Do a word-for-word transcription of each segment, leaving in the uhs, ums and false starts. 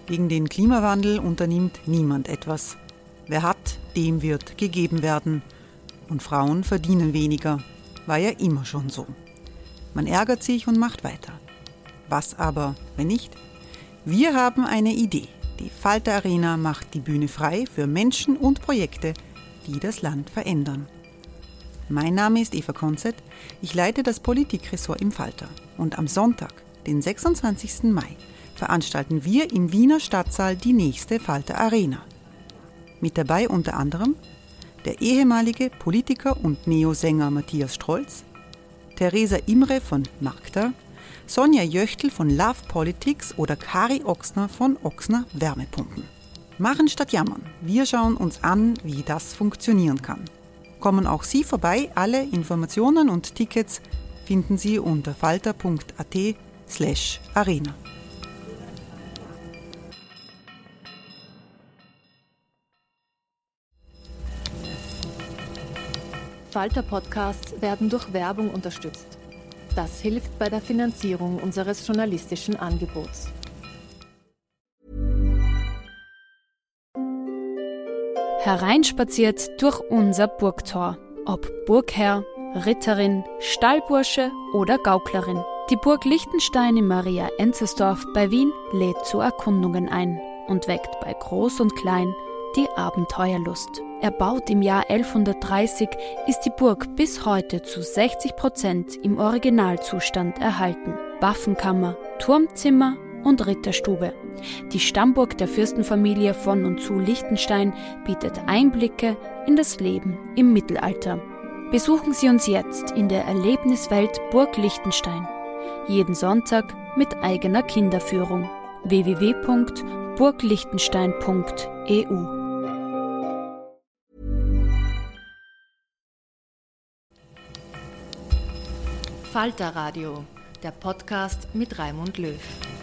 Gegen den Klimawandel unternimmt niemand etwas. Wer hat, dem wird gegeben werden. Und Frauen verdienen weniger. War ja immer schon so. Man ärgert sich und macht weiter. Was aber, wenn nicht? Wir haben eine Idee. Die Falter Arena macht die Bühne frei für Menschen und Projekte, die das Land verändern. Mein Name ist Eva Konzett. Ich leite das Politikressort im Falter. Und am Sonntag, den sechsundzwanzigsten Mai, veranstalten wir im Wiener Stadtsaal die nächste Falter Arena. Mit dabei unter anderem der ehemalige Politiker und Neosänger Matthias Strolz, Theresa Imre von Magda, Sonja Jöchtl von Love Politics oder Kari Ochsner von Ochsner Wärmepumpen. Machen statt jammern. Wir schauen uns an, wie das funktionieren kann. Kommen auch Sie vorbei. Alle Informationen und Tickets finden Sie unter falter punkt at slash arena. Falter-Podcasts werden durch Werbung unterstützt. Das hilft bei der Finanzierung unseres journalistischen Angebots. Hereinspaziert durch unser Burgtor. Ob Burgherr, Ritterin, Stallbursche oder Gauklerin. Die Burg Liechtenstein in Maria Enzersdorf bei Wien lädt zu Erkundungen ein und weckt bei Groß und Klein die Abenteuerlust. Erbaut im Jahr elfhundertdreißig, ist die Burg bis heute zu sechzig Prozent im Originalzustand erhalten. Waffenkammer, Turmzimmer und Ritterstube. Die Stammburg der Fürstenfamilie von und zu Liechtenstein bietet Einblicke in das Leben im Mittelalter. Besuchen Sie uns jetzt in der Erlebniswelt Burg Liechtenstein. Jeden Sonntag mit eigener Kinderführung. w w w punkt burgliechtenstein punkt e u Falter Radio, der Podcast mit Raimund Löw.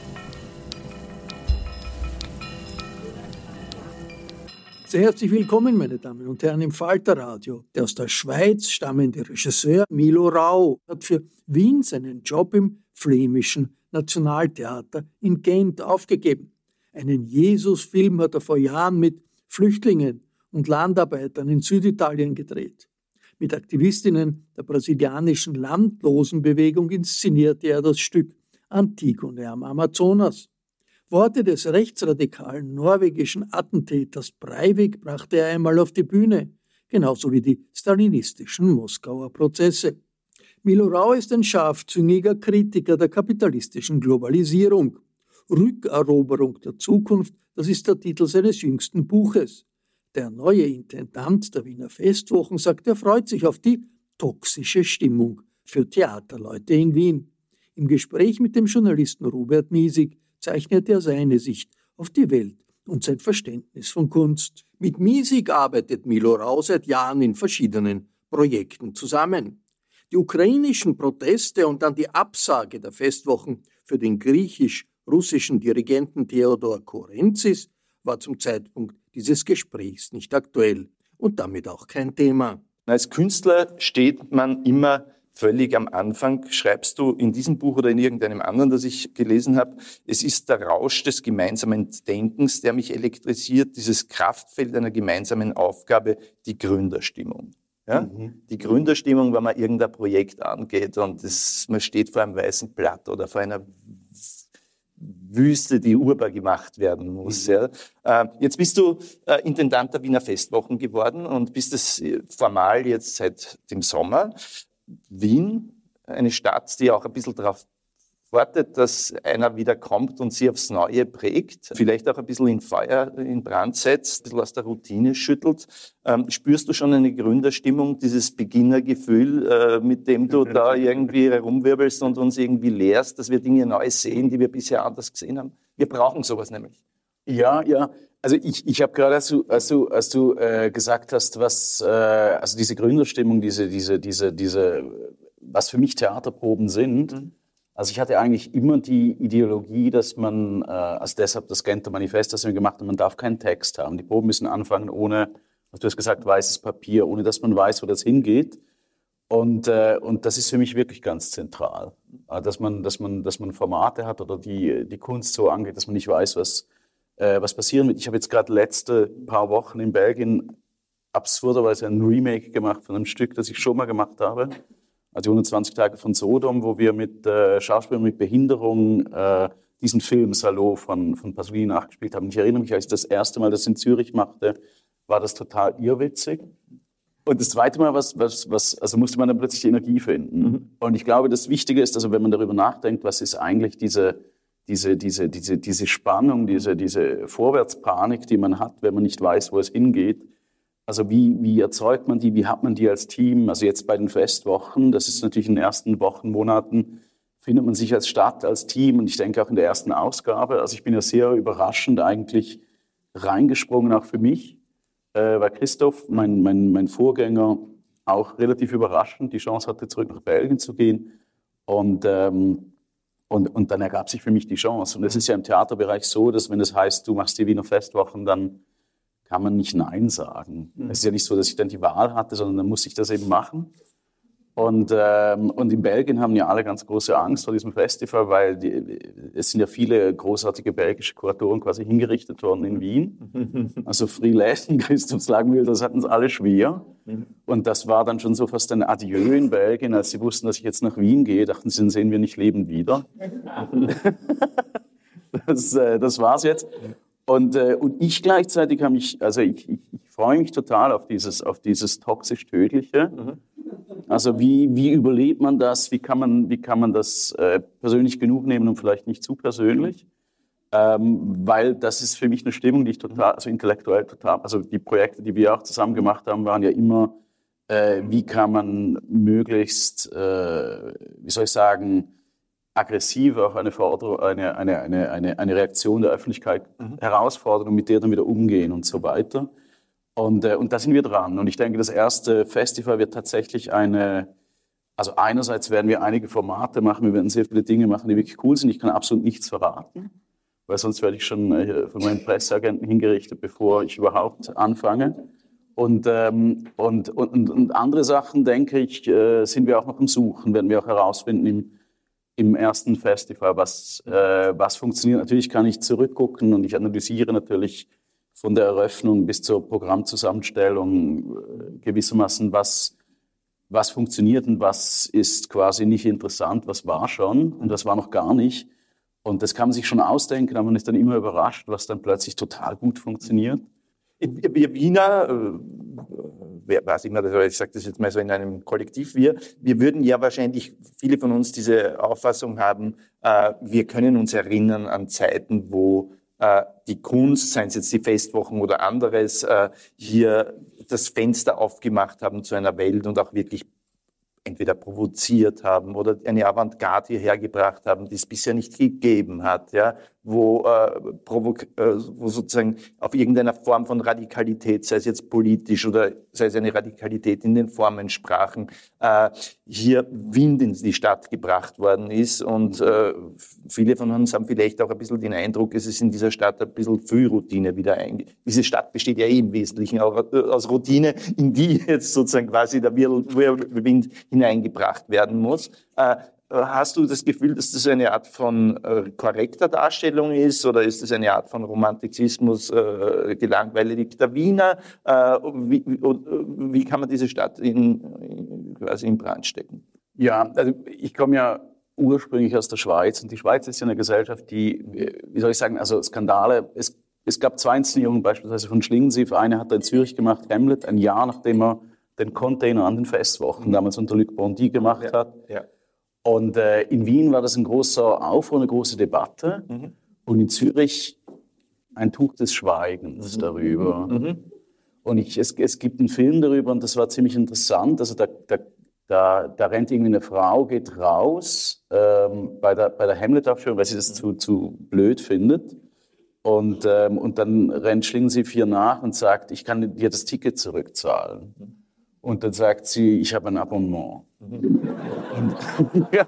Sehr herzlich willkommen, meine Damen und Herren, im Falter Radio. Der aus der Schweiz stammende Regisseur Milo Rau hat für Wien seinen Job im flämischen Nationaltheater in Gent aufgegeben. Einen Jesus-Film hat er vor Jahren mit Flüchtlingen und Landarbeitern in Süditalien gedreht. Mit Aktivistinnen der brasilianischen Landlosenbewegung inszenierte er das Stück Antigone am Amazonas. Worte des rechtsradikalen norwegischen Attentäters Breivik brachte er einmal auf die Bühne, genauso wie die stalinistischen Moskauer Prozesse. Milo Rau ist ein scharfzüngiger Kritiker der kapitalistischen Globalisierung. Rückeroberung der Zukunft, das ist der Titel seines jüngsten Buches. Der neue Intendant der Wiener Festwochen sagt, er freut sich auf die toxische Stimmung für Theaterleute in Wien. Im Gespräch mit dem Journalisten Robert Miesig zeichnet er seine Sicht auf die Welt und sein Verständnis von Kunst. Mit Miesig arbeitet Milo Rau seit Jahren in verschiedenen Projekten zusammen. Die ukrainischen Proteste und dann die Absage der Festwochen für den griechisch-russischen Dirigenten Theodor Korentzis war zum Zeitpunkt dieses Gesprächs nicht aktuell und damit auch kein Thema. Als Künstler steht man immer völlig am Anfang. Schreibst du in diesem Buch oder in irgendeinem anderen, das ich gelesen habe, es ist der Rausch des gemeinsamen Denkens, der mich elektrisiert, dieses Kraftfeld einer gemeinsamen Aufgabe, die Gründerstimmung. Ja? Mhm. Die Gründerstimmung, wenn man irgendein Projekt angeht und das, man steht vor einem weißen Blatt oder vor einer Wüste, die urbar gemacht werden muss. Mhm. Ja. Äh, jetzt bist du äh, Intendant der Wiener Festwochen geworden und bist es formal jetzt seit dem Sommer. Wien, eine Stadt, die auch ein bisschen darauf wartet, dass einer wieder kommt und sie aufs Neue prägt, vielleicht auch ein bisschen in Feuer, in Brand setzt, ein bisschen aus der Routine schüttelt. Ähm, spürst du schon eine Gründerstimmung, dieses Beginnergefühl, äh, mit dem du da irgendwie herumwirbelst und uns irgendwie lehrst, dass wir Dinge neu sehen, die wir bisher anders gesehen haben? Wir brauchen sowas nämlich. Ja, ja. Also ich, ich habe gerade, als du, als du, als du äh, gesagt hast, was, äh, also diese Gründerstimmung, diese, diese, diese, diese, was für mich Theaterproben sind. Mhm. Also ich hatte eigentlich immer die Ideologie, dass man, äh, also deshalb das Genter Manifest, das wir gemacht haben, man darf keinen Text haben. Die Proben müssen anfangen ohne, du hast gesagt, weißes Papier, ohne dass man weiß, wo das hingeht. Und, äh, und das ist für mich wirklich ganz zentral, äh, dass man, dass man, dass man Formate hat oder die, die Kunst so angeht, dass man nicht weiß, was äh, was passieren wird. Ich habe jetzt gerade letzte paar Wochen in Belgien absurderweise ein Remake gemacht von einem Stück, das ich schon mal gemacht habe. Also die hundertzwanzig Tage von Sodom, wo wir mit äh, Schauspielern mit Behinderung äh, diesen Film Salo von, von Pasolini nachgespielt haben. Ich erinnere mich, als ich das erste Mal das in Zürich machte, war das total irrwitzig. Und das zweite Mal was, was, was, also musste man dann plötzlich Energie finden. Mhm. Und ich glaube, das Wichtige ist, also wenn man darüber nachdenkt, was ist eigentlich diese, diese, diese, diese, diese Spannung, diese, diese Vorwärtspanik, die man hat, wenn man nicht weiß, wo es hingeht. Also wie, wie erzeugt man die, wie hat man die als Team? Also jetzt bei den Festwochen, das ist natürlich in den ersten Wochen, Monaten, findet man sich als Stadt, als Team. Und ich denke auch in der ersten Ausgabe, also ich bin ja sehr überraschend eigentlich reingesprungen, auch für mich, äh, weil Christoph, mein, mein, mein Vorgänger, auch relativ überraschend die Chance hatte, zurück nach Belgien zu gehen. Und, ähm, und, und dann ergab sich für mich die Chance. Und es ist ja im Theaterbereich so, dass wenn es heißt, du machst die Wiener Festwochen, dann kann man nicht Nein sagen. Mhm. Es ist ja nicht so, dass ich dann die Wahl hatte, sondern dann muss ich das eben machen. Und, ähm, und in Belgien haben ja alle ganz große Angst vor diesem Festival, weil die, es sind ja viele großartige belgische Kuratoren quasi hingerichtet worden in Wien. Also Friedläden, Christoph Slagenmühl, das hatten es alle schwer. Und das war dann schon so fast ein Adieu in Belgien, als sie wussten, dass ich jetzt nach Wien gehe, dachten sie, dann sehen wir nicht lebend wieder. das, äh, das war's jetzt. Und, äh, und ich gleichzeitig habe mich, also ich, ich, ich freue mich total auf dieses, auf dieses toxisch-tödliche. Mhm. Also wie, wie überlebt man das? Wie kann man, wie kann man das äh, persönlich genug nehmen und vielleicht nicht zu persönlich? Ähm, weil das ist für mich eine Stimmung, die ich total, also intellektuell total, also die Projekte, die wir auch zusammen gemacht haben, waren ja immer, äh, wie kann man möglichst, äh, wie soll ich sagen, aggressiv auf eine, Forderung, eine, eine, eine, eine, eine Reaktion der Öffentlichkeit mhm. herausfordern und mit der dann wieder umgehen und so weiter. Und, äh, und da sind wir dran. Und ich denke, das erste Festival wird tatsächlich eine, also einerseits werden wir einige Formate machen, wir werden sehr viele Dinge machen, die wirklich cool sind. Ich kann absolut nichts verraten, weil sonst werde ich schon äh, von meinen Presseagenten hingerichtet, bevor ich überhaupt anfange. Und, ähm, und, und, und andere Sachen, denke ich, äh, sind wir auch noch am Suchen, werden wir auch herausfinden im im ersten Festival, was, äh, was funktioniert. Natürlich kann ich zurückgucken und ich analysiere natürlich von der Eröffnung bis zur Programmzusammenstellung äh, gewissermaßen, was, was funktioniert und was ist quasi nicht interessant, was war schon und was war noch gar nicht. Und das kann man sich schon ausdenken, aber man ist dann immer überrascht, was dann plötzlich total gut funktioniert. Wir Wiener, äh, wer weiß immer, ich sage das jetzt mal so in einem Kollektiv, wir, wir würden ja wahrscheinlich, viele von uns diese Auffassung haben, äh, wir können uns erinnern an Zeiten, wo äh, die Kunst, seien es jetzt die Festwochen oder anderes, äh, hier das Fenster aufgemacht haben zu einer Welt und auch wirklich entweder provoziert haben oder eine Avantgarde hierher gebracht haben, die es bisher nicht gegeben hat, ja, wo, äh, provok- äh, wo sozusagen auf irgendeiner Form von Radikalität, sei es jetzt politisch oder sei es eine Radikalität in den Formensprachen, äh, hier Wind in die Stadt gebracht worden ist. Und äh, viele von uns haben vielleicht auch ein bisschen den Eindruck, es ist in dieser Stadt ein bisschen viel Routine wieder eingegangen. Diese Stadt besteht ja eh im Wesentlichen auch aus Routine, in die jetzt sozusagen quasi der Wirbelwind hineingebracht werden muss. Äh, Hast du das Gefühl, dass das eine Art von äh, korrekter Darstellung ist oder ist das eine Art von Romantizismus, äh, gelangweiligter Wiener? Äh, wie, wie, wie kann man diese Stadt in, in, quasi in Brand stecken? Ja, also ich komme ja ursprünglich aus der Schweiz und die Schweiz ist ja eine Gesellschaft, die, wie soll ich sagen, also Skandale, es, es gab zwei Inszenierungen beispielsweise von Schlingensief, eine hat er in Zürich gemacht, Hamlet, ein Jahr nachdem er den Container an den Festwochen mhm. damals unter Luc Bondy gemacht ja. hat. Ja. Und äh, in Wien war das ein großer Aufruhr, eine große Debatte. Mhm. Und in Zürich ein Tuch des Schweigens mhm. darüber. Mhm. Und ich, es, es gibt einen Film darüber und das war ziemlich interessant. Also da, da, da, da rennt irgendwie eine Frau, geht raus ähm, bei der, bei der Hamlet-Aufführung, weil sie das mhm. zu, zu blöd findet. Und, ähm, und dann rennt Schlingensief ihr nach und sagt, ich kann dir das Ticket zurückzahlen. Mhm. Und dann sagt sie, ich habe ein Abonnement. Mhm. Und, ja.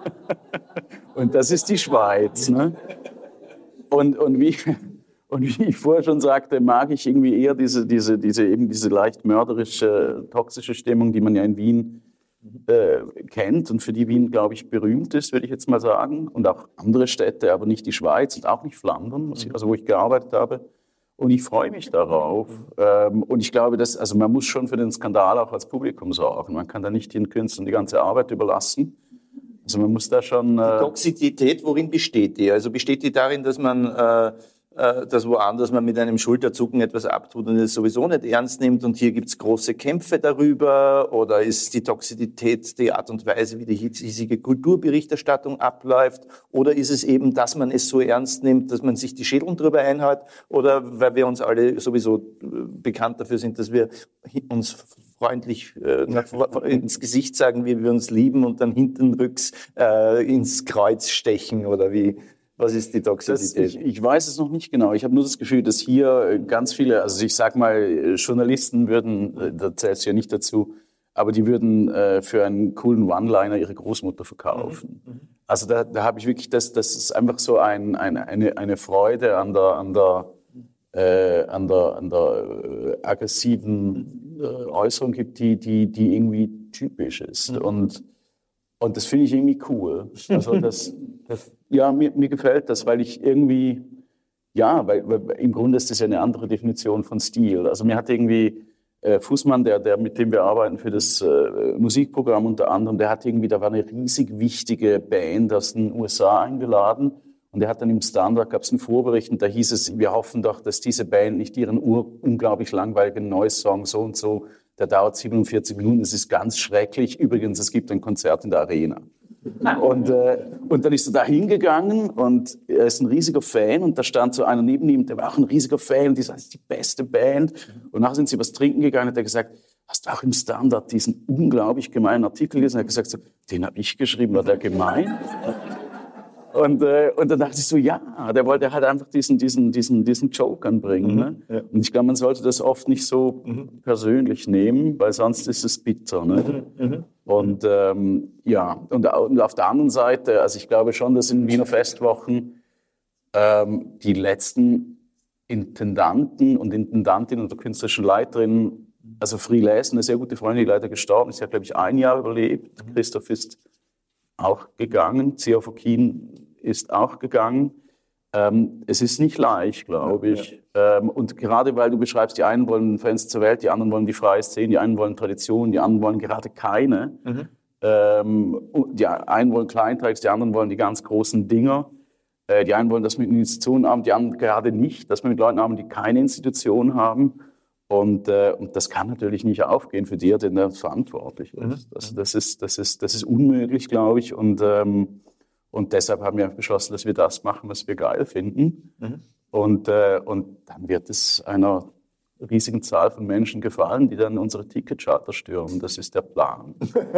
Und das ist die Schweiz. Ne? Und, und, wie, und wie ich vorher schon sagte, mag ich irgendwie eher diese, diese, diese, eben diese leicht mörderische, toxische Stimmung, die man ja in Wien äh, kennt und für die Wien, glaube ich, berühmt ist, würde ich jetzt mal sagen. Und auch andere Städte, aber nicht die Schweiz und auch nicht Flandern, also wo ich gearbeitet habe. Und ich freue mich darauf. Ähm, und ich glaube, dass, also man muss schon für den Skandal auch als Publikum sorgen. Man kann da nicht den Künstlern die ganze Arbeit überlassen. Also man muss da schon... Äh die Toxizität, worin besteht die? Also besteht die darin, dass man... Äh dass woanders man mit einem Schulterzucken etwas abtut und es sowieso nicht ernst nimmt und hier gibt es große Kämpfe darüber, oder ist die Toxizität die Art und Weise, wie die hiesige Kulturberichterstattung abläuft, oder ist es eben, dass man es so ernst nimmt, dass man sich die Schädel drüber einhaut, oder weil wir uns alle sowieso bekannt dafür sind, dass wir uns freundlich äh, ins Gesicht sagen, wie wir uns lieben und dann hintenrücks äh, ins Kreuz stechen, oder wie? Was ist die Toxizität? Das, ich, ich weiß es noch nicht genau. Ich habe nur das Gefühl, dass hier ganz viele, also ich sag mal, Journalisten würden, da zählst du ja nicht dazu, aber die würden äh, für einen coolen One-Liner ihre Großmutter verkaufen. Mhm. Also da, da habe ich wirklich, das, das ist einfach so ein, ein, eine, eine Freude an der, an der, äh, an der, an der äh, aggressiven äh, Äußerung gibt, die, die, die irgendwie typisch ist. Mhm. Und, und das finde ich irgendwie cool. Also das, das Ja, mir, mir gefällt das, weil ich irgendwie, ja, weil, weil im Grunde ist das ja eine andere Definition von Stil. Also mir hat irgendwie äh, Fußmann, der, der, mit dem wir arbeiten für das äh, Musikprogramm unter anderem, der hat irgendwie, da war eine riesig wichtige Band aus den U S A eingeladen und der hat dann im Standard, gab es einen Vorbericht und da hieß es, wir hoffen doch, dass diese Band nicht ihren ur unglaublich langweiligen neues Song so und so, der dauert siebenundvierzig Minuten, das ist ganz schrecklich. Übrigens, es gibt ein Konzert in der Arena. Und, äh, und dann ist er da hingegangen und er ist ein riesiger Fan und da stand so einer neben ihm, der war auch ein riesiger Fan und die sagt, das ist die beste Band. Und nachher sind sie was trinken gegangen und hat er gesagt, hast du auch im Standard diesen unglaublich gemeinen Artikel gelesen? Und er hat gesagt, so, den habe ich geschrieben, war der gemein? Und, äh, und dann dachte ich so, ja, der wollte halt einfach diesen, diesen, diesen, diesen Joke anbringen. Mhm, ne? Ja. Und ich glaube, man sollte das oft nicht so mhm. persönlich nehmen, weil sonst ist es bitter. Ne? Mhm, mhm. Und ähm, ja, und, und auf der anderen Seite, also ich glaube schon, dass in Wiener Festwochen ähm, die letzten Intendanten und Intendantinnen oder künstlerischen Leiterinnen, also Free Lesen, eine sehr gute Freundin, die leider gestorben ist, sie hat, glaube ich, ein Jahr überlebt. Mhm. Christoph ist auch gegangen, Zia Fokin ist auch gegangen. Ähm, es ist nicht leicht, glaube ich. Ja. Ähm, und gerade weil du beschreibst, die einen wollen Fans zur Welt, die anderen wollen die freie Szene, die einen wollen Tradition, die anderen wollen gerade keine. Mhm. Ähm, die einen wollen Kleinteils, die anderen wollen die ganz großen Dinger. Äh, die einen wollen das mit Institutionen haben, die anderen gerade nicht, dass wir mit Leuten haben, die keine Institution haben. Und, äh, und das kann natürlich nicht aufgehen für die, der verantwortlich ist. Mhm. Das, das ist. Das ist, das ist unmöglich, glaube ich. Und, ähm, und deshalb haben wir beschlossen, dass wir das machen, was wir geil finden. Mhm. Und, äh, und dann wird es einer riesigen Zahl von Menschen gefallen, die dann unsere Ticketcharter stürmen. Das ist der Plan.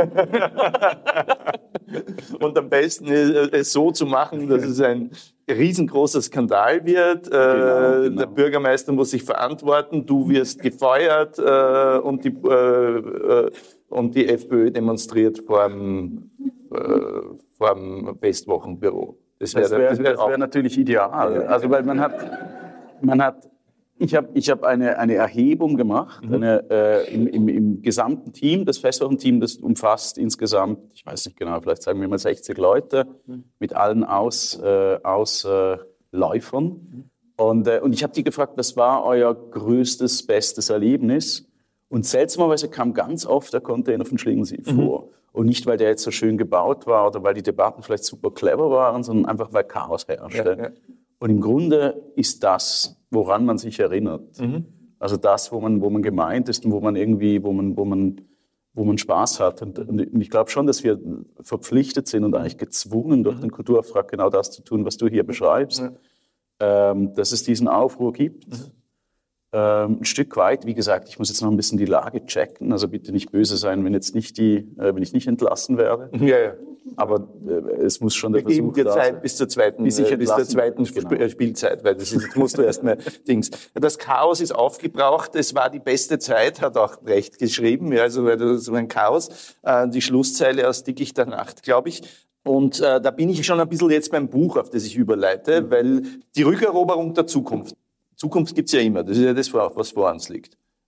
Und am besten ist es so zu machen, dass es ein riesengroßer Skandal wird. Genau, äh, genau. Der Bürgermeister muss sich verantworten, du wirst gefeuert äh, und, die, äh, und die FPÖ demonstriert vor dem, äh, vor dem Festwochenbüro. Das wäre wär, wär wär natürlich ideal. Ja. Also weil man hat, man hat Ich habe ich hab eine, eine Erhebung gemacht, mhm. eine, äh, im, im, im gesamten Team, das Festwochenteam, das umfasst insgesamt, ich weiß nicht genau, vielleicht sagen wir mal sechzig Leute, mhm. mit allen Aus, äh, Ausläufern. Mhm. Und, äh, und ich habe die gefragt, was war euer größtes, bestes Erlebnis? Und seltsamerweise kam ganz oft der Container von Schlingensief mhm. vor. Und nicht, weil der jetzt so schön gebaut war oder weil die Debatten vielleicht super clever waren, sondern einfach, weil Chaos herrschte. Ja, ja. Und im Grunde ist das, woran man sich erinnert. Mhm. Also das, wo man, wo man gemeint ist und wo man irgendwie, wo man, wo man, wo man Spaß hat. Und, und ich glaube schon, dass wir verpflichtet sind und eigentlich gezwungen, durch den Kulturauftrag genau das zu tun, was du hier beschreibst. Mhm. Ähm, dass es diesen Aufruhr gibt. Mhm. Ähm, ein Stück weit, wie gesagt, ich muss jetzt noch ein bisschen die Lage checken. Also bitte nicht böse sein, wenn jetzt nicht die, äh, wenn ich nicht entlassen werde. Ja, ja. Aber äh, es muss schon der Wir Versuch geben dir da Zeit sein. bis zur zweiten, bis äh, bis zur zweiten genau. Spielzeit, weil das ist, jetzt musst du erstmal Dings. Das Chaos ist aufgebraucht. Es war die beste Zeit, hat auch Brecht geschrieben. Ja, also das war ein Chaos. Äh, die Schlusszeile aus Dickicht der Nacht, glaube ich. Und äh, da bin ich schon ein bisschen jetzt beim Buch, auf das ich überleite, mhm. weil die Rückeroberung der Zukunft. Zukunft gibt's ja immer. Das ist ja das, was vor uns liegt.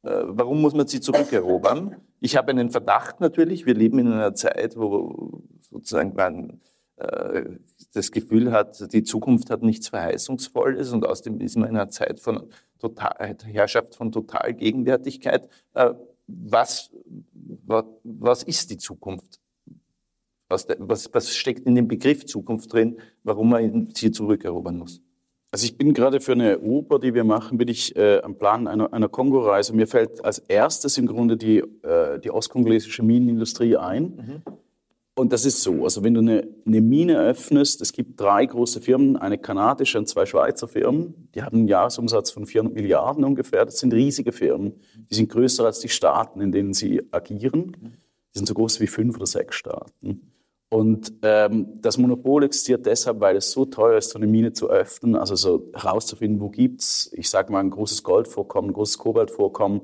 warum muss man sie zurückerobern? Ich habe einen Verdacht natürlich, wir leben in einer Zeit, wo sozusagen man äh, das Gefühl hat, die Zukunft hat nichts Verheißungsvolles und außerdem ist man in einer Zeit von Total, Herrschaft von Totalgegenwärtigkeit. Äh, was, was, was ist die Zukunft? Was, was, was steckt in dem Begriff Zukunft drin, warum man sie zurückerobern muss? Also ich bin gerade für eine Oper, die wir machen, bin ich äh, am Plan einer, einer Kongo-Reise. Mir fällt als erstes im Grunde die, äh, die ostkongolesische Minenindustrie ein. Mhm. Und das ist so, also wenn du eine, eine Mine öffnest, es gibt drei große Firmen, eine kanadische und zwei Schweizer Firmen, die haben einen Jahresumsatz von vierhundert Milliarden ungefähr. Das sind riesige Firmen, die sind größer als die Staaten, in denen sie agieren. Die sind so groß wie fünf oder sechs Staaten. Und ähm, das Monopol existiert deshalb, weil es so teuer ist, so eine Mine zu öffnen, also so herauszufinden, wo gibt's, ich sage mal, ein großes Goldvorkommen, ein großes Kobaltvorkommen,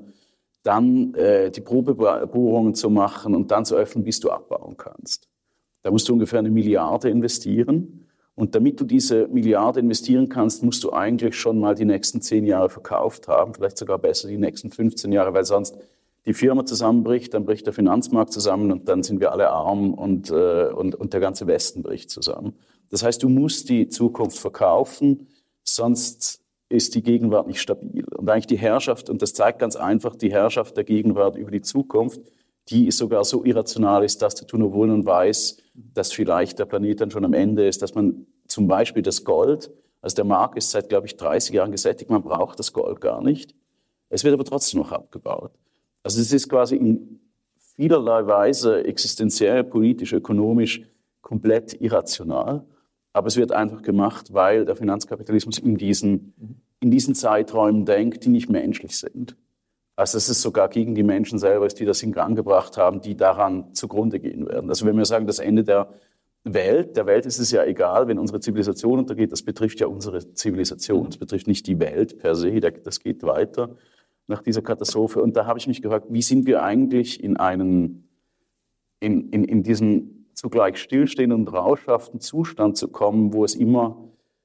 dann äh, die Probebohrungen zu machen und dann zu öffnen, bis du abbauen kannst. Da musst du ungefähr eine Milliarde investieren. Und damit du diese Milliarde investieren kannst, musst du eigentlich schon mal die nächsten zehn Jahre verkauft haben, vielleicht sogar besser die nächsten fünfzehn Jahre, weil sonst die Firma zusammenbricht, dann bricht der Finanzmarkt zusammen und dann sind wir alle arm und, äh, und, und der ganze Westen bricht zusammen. Das heißt, du musst die Zukunft verkaufen, sonst ist die Gegenwart nicht stabil. Und eigentlich die Herrschaft, und das zeigt ganz einfach, die Herrschaft der Gegenwart über die Zukunft, die sogar so irrational ist, dass der nur wohl und weiß, dass vielleicht der Planet dann schon am Ende ist, dass man zum Beispiel das Gold, also der Markt ist seit, glaube ich, dreißig Jahren gesättigt, man braucht das Gold gar nicht. Es wird aber trotzdem noch abgebaut. Also es ist quasi in vielerlei Weise existenziell, politisch, ökonomisch komplett irrational. Aber es wird einfach gemacht, weil der Finanzkapitalismus in diesen, in diesen Zeiträumen denkt, die nicht menschlich sind. Also es ist sogar gegen die Menschen selber, die das in Gang gebracht haben, die daran zugrunde gehen werden. Also wenn wir sagen, das Ende der Welt, der Welt ist es ja egal, wenn unsere Zivilisation untergeht, das betrifft ja unsere Zivilisation. Das betrifft nicht die Welt per se, das geht weiter nach dieser Katastrophe. Und da habe ich mich gefragt, wie sind wir eigentlich in einen, in, in, in diesen zugleich stillstehenden und rauschhaften Zustand zu kommen, wo es immer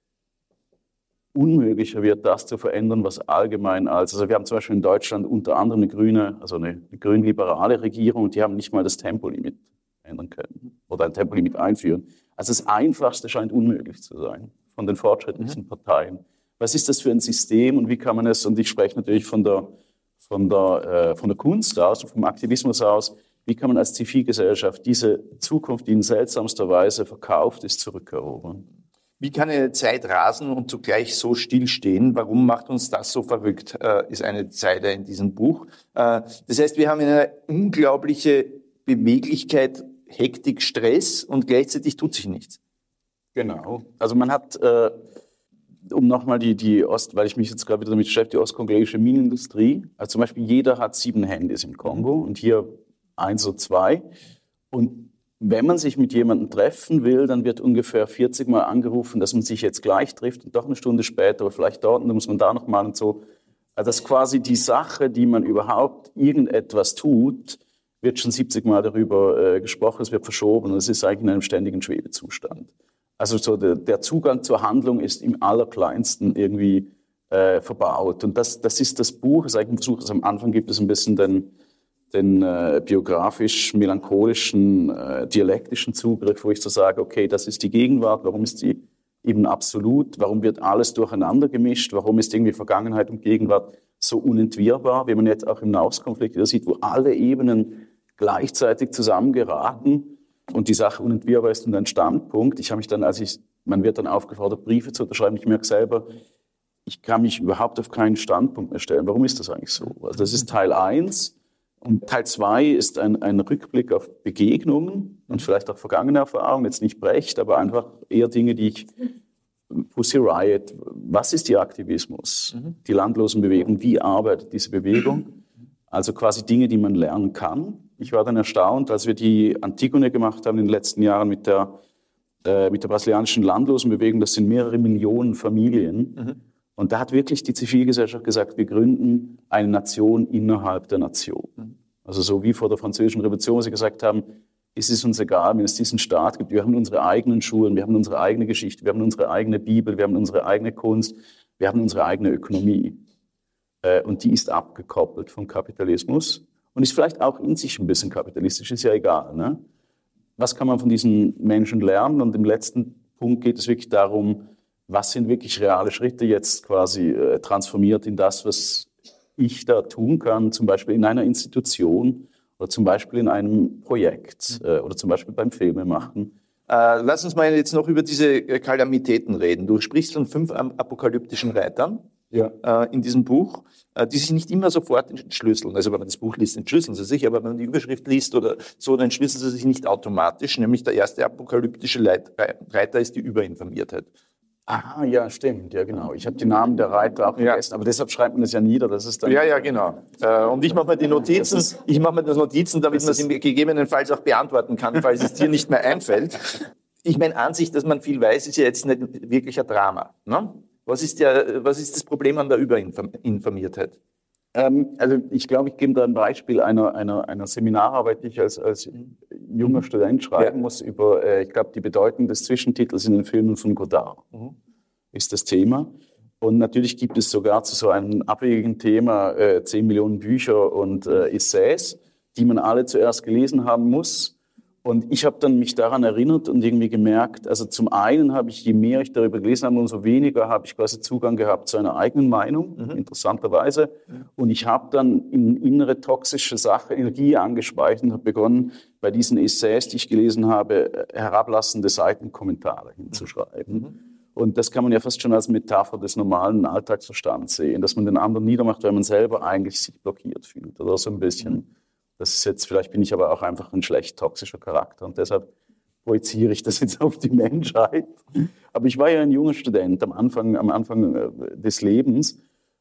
unmöglicher wird, das zu verändern, was allgemein als, also wir haben zum Beispiel in Deutschland unter anderem eine grüne, also eine, eine grün-liberale Regierung und die haben nicht mal das Tempolimit ändern können oder ein Tempolimit einführen. Also das Einfachste scheint unmöglich zu sein von den fortschrittlichsten mhm. Parteien. Was ist das für ein System und wie kann man es, und ich spreche natürlich von der, von der, äh, von der Kunst aus, vom Aktivismus aus, wie kann man als Zivilgesellschaft diese Zukunft, die in seltsamster Weise verkauft ist, zurückerobern? Wie kann eine Zeit rasen und zugleich so stillstehen? Warum macht uns das so verrückt, äh, ist eine Zeile in diesem Buch. Äh, das heißt, wir haben eine unglaubliche Beweglichkeit, Hektik, Stress und gleichzeitig tut sich nichts. Genau. Also man hat... Äh, Um nochmal die, die Ost, weil ich mich jetzt gerade wieder damit beschäftige, die ostkongolesische Minenindustrie. Also zum Beispiel jeder hat sieben Handys im Kongo und hier eins oder zwei. Und wenn man sich mit jemandem treffen will, dann wird ungefähr vierzig Mal angerufen, dass man sich jetzt gleich trifft und doch eine Stunde später oder vielleicht dort und dann muss man da nochmal und so. Also das ist quasi die Sache, die man überhaupt irgendetwas tut, wird schon siebzig Mal darüber äh, gesprochen, es wird verschoben und es ist eigentlich in einem ständigen Schwebezustand. Also so der, der Zugang zur Handlung ist im Allerkleinsten irgendwie äh, verbaut. Und das, das ist das Buch, das ist eigentlich ein Versuch, also am Anfang gibt es ein bisschen den, den äh, biografisch-melancholischen, äh, dialektischen Zugriff, wo ich so sage, okay, das ist die Gegenwart, warum ist die eben absolut, warum wird alles durcheinander gemischt, warum ist irgendwie Vergangenheit und Gegenwart so unentwirrbar, wie man jetzt auch im Nahostkonflikt wieder sieht, wo alle Ebenen gleichzeitig zusammengeraten. Und die Sache unentwirrbar ist und ein Standpunkt. Ich habe mich dann, als ich, man wird dann aufgefordert, Briefe zu unterschreiben. Ich merke selber, ich kann mich überhaupt auf keinen Standpunkt mehr stellen. Warum ist das eigentlich so? Also das ist Teil eins. Und Teil zwei ist ein, ein Rückblick auf Begegnungen und vielleicht auch vergangene Erfahrungen. Jetzt nicht Brecht, aber einfach eher Dinge, die ich, Pussy Riot, was ist Ihr Aktivismus? Mhm. Die Landlosenbewegung, wie arbeitet diese Bewegung? Also quasi Dinge, die man lernen kann. Ich war dann erstaunt, als wir die Antigone gemacht haben in den letzten Jahren mit der, äh, mit der brasilianischen Landlosenbewegung. Das sind mehrere Millionen Familien. Mhm. Und da hat wirklich die Zivilgesellschaft gesagt, wir gründen eine Nation innerhalb der Nation. Mhm. Also so wie vor der Französischen Revolution, wo sie gesagt haben, es ist uns egal, wenn es diesen Staat gibt. Wir haben unsere eigenen Schulen, wir haben unsere eigene Geschichte, wir haben unsere eigene Bibel, wir haben unsere eigene Kunst, wir haben unsere eigene Ökonomie. äh, und die ist abgekoppelt vom Kapitalismus und ist vielleicht auch in sich ein bisschen kapitalistisch, ist ja egal. Ne? Was kann man von diesen Menschen lernen? Und im letzten Punkt geht es wirklich darum, was sind wirklich reale Schritte jetzt quasi äh, transformiert in das, was ich da tun kann, zum Beispiel in einer Institution oder zum Beispiel in einem Projekt äh, oder zum Beispiel beim Filmemachen. Äh, lass uns mal jetzt noch über diese Kalamitäten reden. Du sprichst von fünf apokalyptischen Reitern ja. äh, in diesem Buch, äh, die sich nicht immer sofort entschlüsseln. Also wenn man das Buch liest, entschlüsseln sie sich, aber wenn man die Überschrift liest oder so, dann entschlüsseln sie sich nicht automatisch. Nämlich der erste apokalyptische Leit- Reiter ist die Überinformiertheit. Ah, ja, stimmt, ja genau. Ich habe die Namen der Reiter auch vergessen, ja. aber deshalb schreibt man das ja nieder. Das ist dann ja, ja, genau. Äh, und ich mache mir die Notizen, ist, ich mache mir das Notizen, damit man es gegebenenfalls auch beantworten kann, falls es dir nicht mehr einfällt. Ich meine, an sich, dass man viel weiß, ist ja jetzt nicht wirklich ein Drama. Ne? Was ist der, was ist das Problem an der Überinformiertheit? Ähm, also ich glaube, ich gebe da ein Beispiel einer, einer, einer Seminararbeit, die ich als, als junger Student schreiben ja. muss, über, äh, ich glaube, die Bedeutung des Zwischentitels in den Filmen von Godard mhm. ist das Thema. Und natürlich gibt es sogar zu so einem abwegigen Thema äh, zehn Millionen Bücher und äh, Essays, die man alle zuerst gelesen haben muss. Und ich habe dann mich daran erinnert und irgendwie gemerkt, also zum einen habe ich, je mehr ich darüber gelesen habe, umso weniger habe ich quasi Zugang gehabt zu einer eigenen Meinung, mhm. interessanterweise. Und ich habe dann in innere toxische Sache Energie angespeichert und habe begonnen, bei diesen Essays, die ich gelesen habe, herablassende Seitenkommentare hinzuschreiben. Mhm. Und das kann man ja fast schon als Metapher des normalen Alltagsverstands sehen, dass man den anderen niedermacht, weil man selber eigentlich sich blockiert fühlt oder so ein bisschen. Mhm. Das ist jetzt, vielleicht bin ich aber auch einfach ein schlecht toxischer Charakter und deshalb projiziere ich das jetzt auf die Menschheit. Aber ich war ja ein junger Student am Anfang, am Anfang des Lebens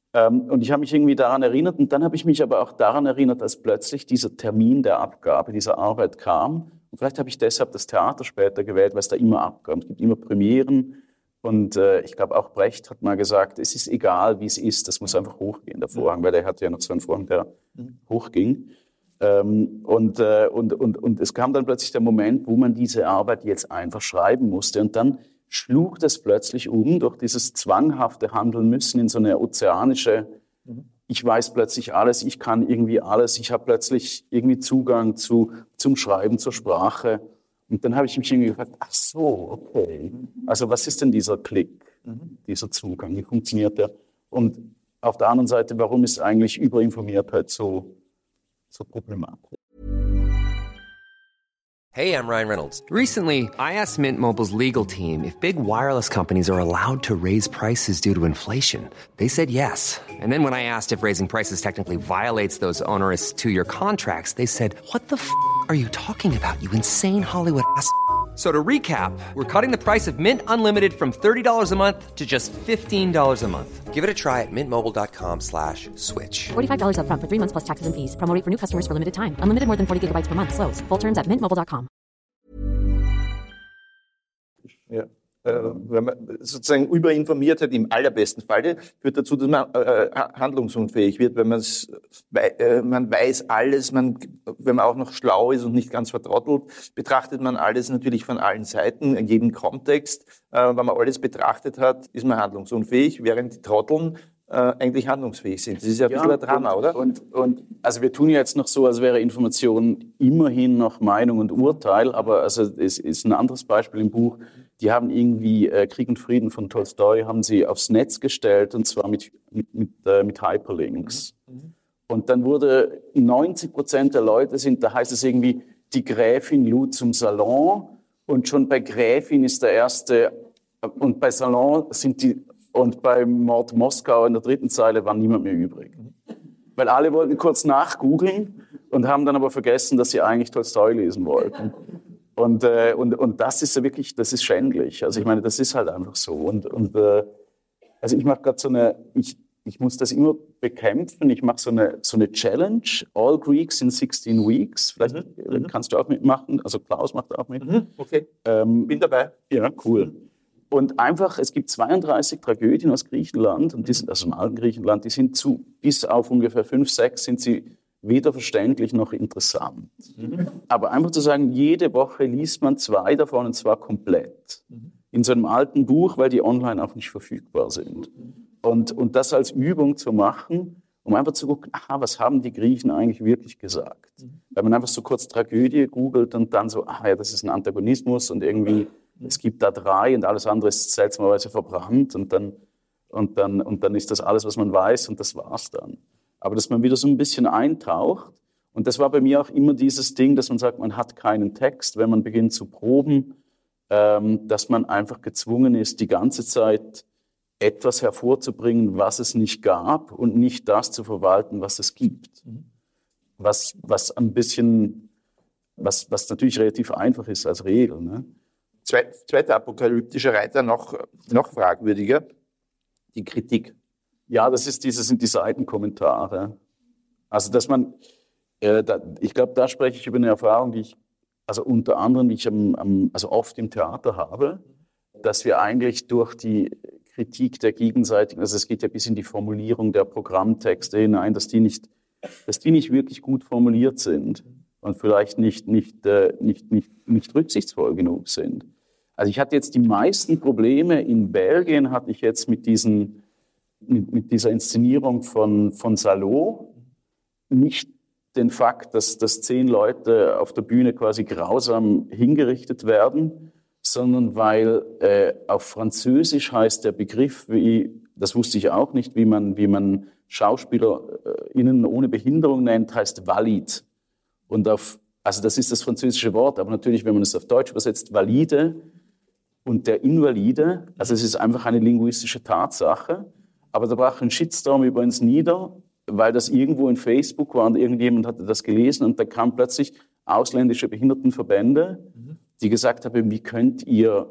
und ich habe mich irgendwie daran erinnert und dann habe ich mich aber auch daran erinnert, als plötzlich dieser Termin der Abgabe dieser Arbeit kam und vielleicht habe ich deshalb das Theater später gewählt, weil es da immer Abgaben, es gibt immer Premieren und äh, ich glaube auch Brecht hat mal gesagt, es ist egal, wie es ist, das muss einfach hochgehen, der Vorhang, weil er hatte ja noch so einen Vorhang, der mhm. hochging. Ähm, und, äh, und, und, und es kam dann plötzlich der Moment, wo man diese Arbeit jetzt einfach schreiben musste. Und dann schlug das plötzlich um durch dieses zwanghafte Handeln müssen in so eine ozeanische, mhm. ich weiß plötzlich alles, ich kann irgendwie alles, ich habe plötzlich irgendwie Zugang zu, zum Schreiben, zur Sprache. Und dann habe ich mich irgendwie gefragt, ach so, okay. Also was ist denn dieser Klick, mhm. dieser Zugang, wie funktioniert der? Und auf der anderen Seite, warum ist eigentlich Überinformiertheit so so problematisch? Hey, I'm Ryan Reynolds. Recently, I asked Mint Mobile's legal team if big wireless companies are allowed to raise prices due to inflation. They said yes. And then when I asked if raising prices technically violates those onerous two-year contracts, they said, what the f*** are you talking about, you insane Hollywood ass f- So to recap, we're cutting the price of Mint Unlimited from thirty dollars a month to just fifteen dollars a month. Give it a try at mintmobile.com slash switch. forty-five dollars up front for three months plus taxes and fees. Promo rate for new customers for limited time. Unlimited more than forty gigabytes per month. Slows full terms at mint mobile dot com. Ja. Wenn man sozusagen Überinformiertheit im allerbesten Falle führt dazu, dass man äh, handlungsunfähig wird, wenn man's, äh, man weiß alles, man, wenn man auch noch schlau ist und nicht ganz vertrottelt, betrachtet man alles natürlich von allen Seiten, in jedem Kontext. Äh, wenn man alles betrachtet hat, ist man handlungsunfähig, während die Trotteln äh, eigentlich handlungsfähig sind. Das ist ja ein ja, bisschen ein Drama, und, oder? Und, und also wir tun ja jetzt noch so, als wäre Information immerhin noch Meinung und Urteil, aber also es ist ein anderes Beispiel im Buch. Die haben irgendwie äh, Krieg und Frieden von Tolstoi haben sie aufs Netz gestellt und zwar mit, mit, mit, äh, mit Hyperlinks. Mhm. Und dann wurde neunzig Prozent der Leute sind, da heißt es irgendwie, die Gräfin lud zum Salon und schon bei Gräfin ist der erste, und bei Salon sind die, und bei Mord Moskau in der dritten Zeile war niemand mehr übrig. Mhm. Weil alle wollten kurz nachgoogeln und haben dann aber vergessen, dass sie eigentlich Tolstoi lesen wollten. Und, äh, und, und das ist ja wirklich, das ist schändlich. Also ich meine, das ist halt einfach so. Und, und äh, also ich mache gerade so eine, ich, ich muss das immer bekämpfen. Ich mache so eine, so eine Challenge, All Greeks in sixteen weeks. Vielleicht mhm. kannst du auch mitmachen. Also Klaus macht auch mit. Mhm. Okay, ähm, bin dabei. Ja, cool. Mhm. Und einfach, es gibt zweiunddreißig Tragödien aus Griechenland, und die sind, also im alten Griechenland, die sind zu, bis auf ungefähr fünf, sechs sind sie weder verständlich noch interessant. Mhm. Aber einfach zu sagen, jede Woche liest man zwei davon, und zwar komplett. Mhm. In so einem alten Buch, weil die online auch nicht verfügbar sind. Und, und das als Übung zu machen um einfach zu gucken, aha, was haben die Griechen eigentlich wirklich gesagt? Mhm. Wenn man einfach so kurz Tragödie googelt und dann so, ah ja, das ist ein Antagonismus und irgendwie, mhm. es gibt da drei und alles andere ist seltsamerweise verbrannt und dann, und, dann, und dann ist das alles, was man weiß und das war's dann. Aber dass man wieder so ein bisschen eintaucht und das war bei mir auch immer dieses Ding, dass man sagt, man hat keinen Text, wenn man beginnt zu proben, ähm, dass man einfach gezwungen ist, die ganze Zeit etwas hervorzubringen, was es nicht gab und nicht das zu verwalten, was es gibt. Mhm. Was, was ein bisschen, was, was natürlich relativ einfach ist als Regel. Ne? Zwei, zweiter apokalyptischer Reiter, noch, noch fragwürdiger, die Kritik. Ja, das ist diese, sind die Seitenkommentare. Also, dass man, äh, da, ich glaube, da spreche ich über eine Erfahrung, die ich, also unter anderem, die ich am, am, also oft im Theater habe, dass wir eigentlich durch die Kritik der gegenseitigen, also es geht ja bis in die Formulierung der Programmtexte hinein, dass die nicht, dass die nicht wirklich gut formuliert sind und vielleicht nicht, nicht, äh, nicht, nicht, nicht rücksichtsvoll genug sind. Also ich hatte jetzt die meisten Probleme in Belgien, hatte ich jetzt mit, diesen, mit, mit dieser Inszenierung von, von Salo, nicht den Fakt, dass, dass zehn Leute auf der Bühne quasi grausam hingerichtet werden, sondern weil äh, auf Französisch heißt der Begriff, wie, das wusste ich auch nicht, wie man, wie man SchauspielerInnen ohne Behinderung nennt, heißt valid. Und auf, also das ist das französische Wort, aber natürlich, wenn man es auf Deutsch übersetzt, valide und der Invalide, also es ist einfach eine linguistische Tatsache, aber da brach ein Shitstorm über uns nieder, weil das irgendwo in Facebook war und irgendjemand hatte das gelesen und da kamen plötzlich ausländische Behindertenverbände, mhm. die gesagt haben, wie könnt ihr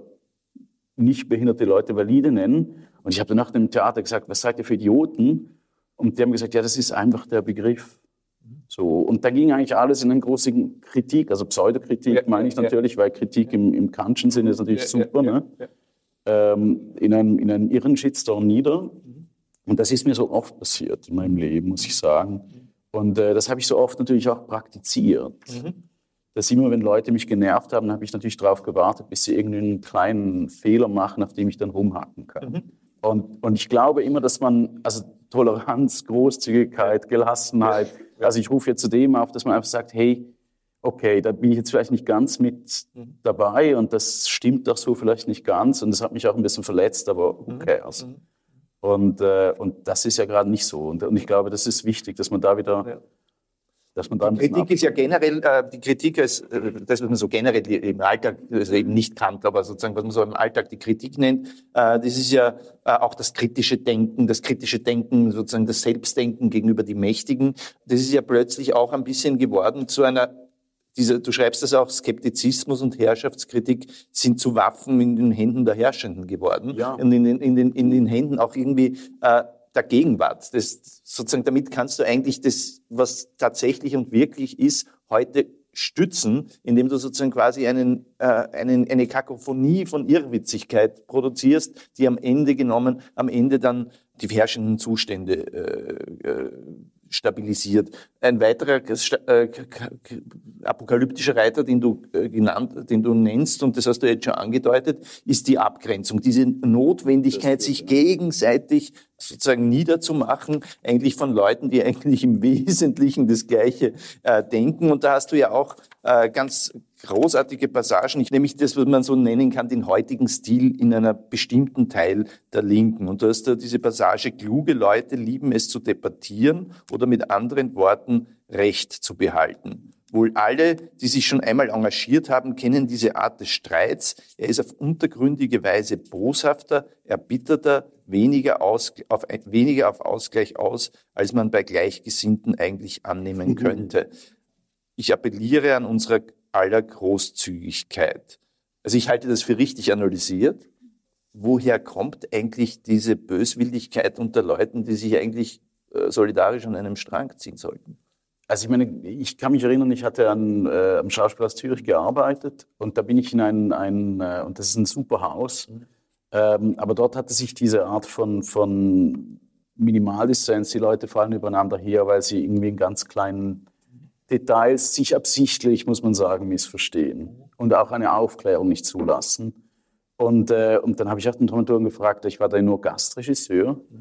nicht behinderte Leute valide nennen? Und ich habe dann nach dem Theater gesagt, was seid ihr für Idioten? Und die haben gesagt, ja, das ist einfach der Begriff. So. Und da ging eigentlich alles in eine große Kritik, also Pseudokritik ja, meine ich ja, natürlich, ja. weil Kritik im, im Kantschen Sinne ist natürlich ja, super, ja, ne? ja, ja. Ähm, in, einem, in einem irren Shitstorm nieder. Mhm. Und das ist mir so oft passiert in meinem Leben, muss ich sagen. Und äh, das habe ich so oft natürlich auch praktiziert. Mhm. Dass immer, wenn Leute mich genervt haben, habe ich natürlich darauf gewartet, bis sie irgendeinen kleinen Fehler machen, auf dem ich dann rumhacken kann. Mhm. Und, und ich glaube immer, dass man, also Toleranz, Großzügigkeit, Gelassenheit, also ich rufe jetzt zu dem auf, dass man einfach sagt, hey, okay, da bin ich jetzt vielleicht nicht ganz mit dabei und das stimmt doch so vielleicht nicht ganz und das hat mich auch ein bisschen verletzt, aber who cares? Mhm. Und, äh, und das ist ja gerade nicht so. Und, und ich glaube, das ist wichtig, dass man da wieder... Ja. Dass man da die Kritik ist ja generell, äh, die Kritik ist, äh, das, was man so generell im Alltag, also eben nicht kannt, aber sozusagen, was man so im Alltag die Kritik nennt, äh, das ist ja äh, auch das kritische Denken, das kritische Denken, sozusagen das Selbstdenken gegenüber die Mächtigen. Das ist ja plötzlich auch ein bisschen geworden zu einer, diese, du schreibst das auch, Skeptizismus und Herrschaftskritik sind zu Waffen in den Händen der Herrschenden geworden. Ja. Und in den, in den, in den Händen auch irgendwie, äh, der Gegenwart. Das, sozusagen, damit kannst du eigentlich das, was tatsächlich und wirklich ist, heute stützen, indem du sozusagen quasi einen, äh, einen, eine Kakophonie von Irrwitzigkeit produzierst, die am Ende genommen, am Ende dann die herrschenden Zustände äh, äh, stabilisiert. Ein weiterer äh, apokalyptischer Reiter, den du äh, genannt, den du nennst, und das hast du jetzt schon angedeutet, ist die Abgrenzung. Diese Notwendigkeit, sich gegenseitig sozusagen niederzumachen, eigentlich von Leuten, die eigentlich im Wesentlichen das Gleiche äh, denken. Und da hast du ja auch äh, ganz großartige Passagen, nämlich das, was man so nennen kann, den heutigen Stil in einer bestimmten Teil der Linken. Und du hast da diese Passage, kluge Leute lieben es zu debattieren oder mit anderen Worten Recht zu behalten. Wohl alle, die sich schon einmal engagiert haben, kennen diese Art des Streits. Er ist auf untergründige Weise boshafter, erbitterter, weniger, aus, auf, weniger auf Ausgleich aus, als man bei Gleichgesinnten eigentlich annehmen könnte. Ich appelliere an unsere aller Großzügigkeit. Also ich halte das für richtig analysiert. Woher kommt eigentlich diese Böswilligkeit unter Leuten, die sich eigentlich äh, solidarisch an einem Strang ziehen sollten? Also ich meine, ich kann mich erinnern, ich hatte an, äh, am Schauspielhaus Zürich gearbeitet und da bin ich in ein, ein äh, und das ist ein super Haus, mhm. ähm, aber dort hatte sich diese Art von, von Minimalissenz, die Leute fallen übereinander her, weil sie irgendwie in ganz kleinen Details sich absichtlich, muss man sagen, missverstehen und auch eine Aufklärung nicht zulassen. Und, äh, und dann habe ich auch den Dramaturgen gefragt, ich war da nur Gastregisseur,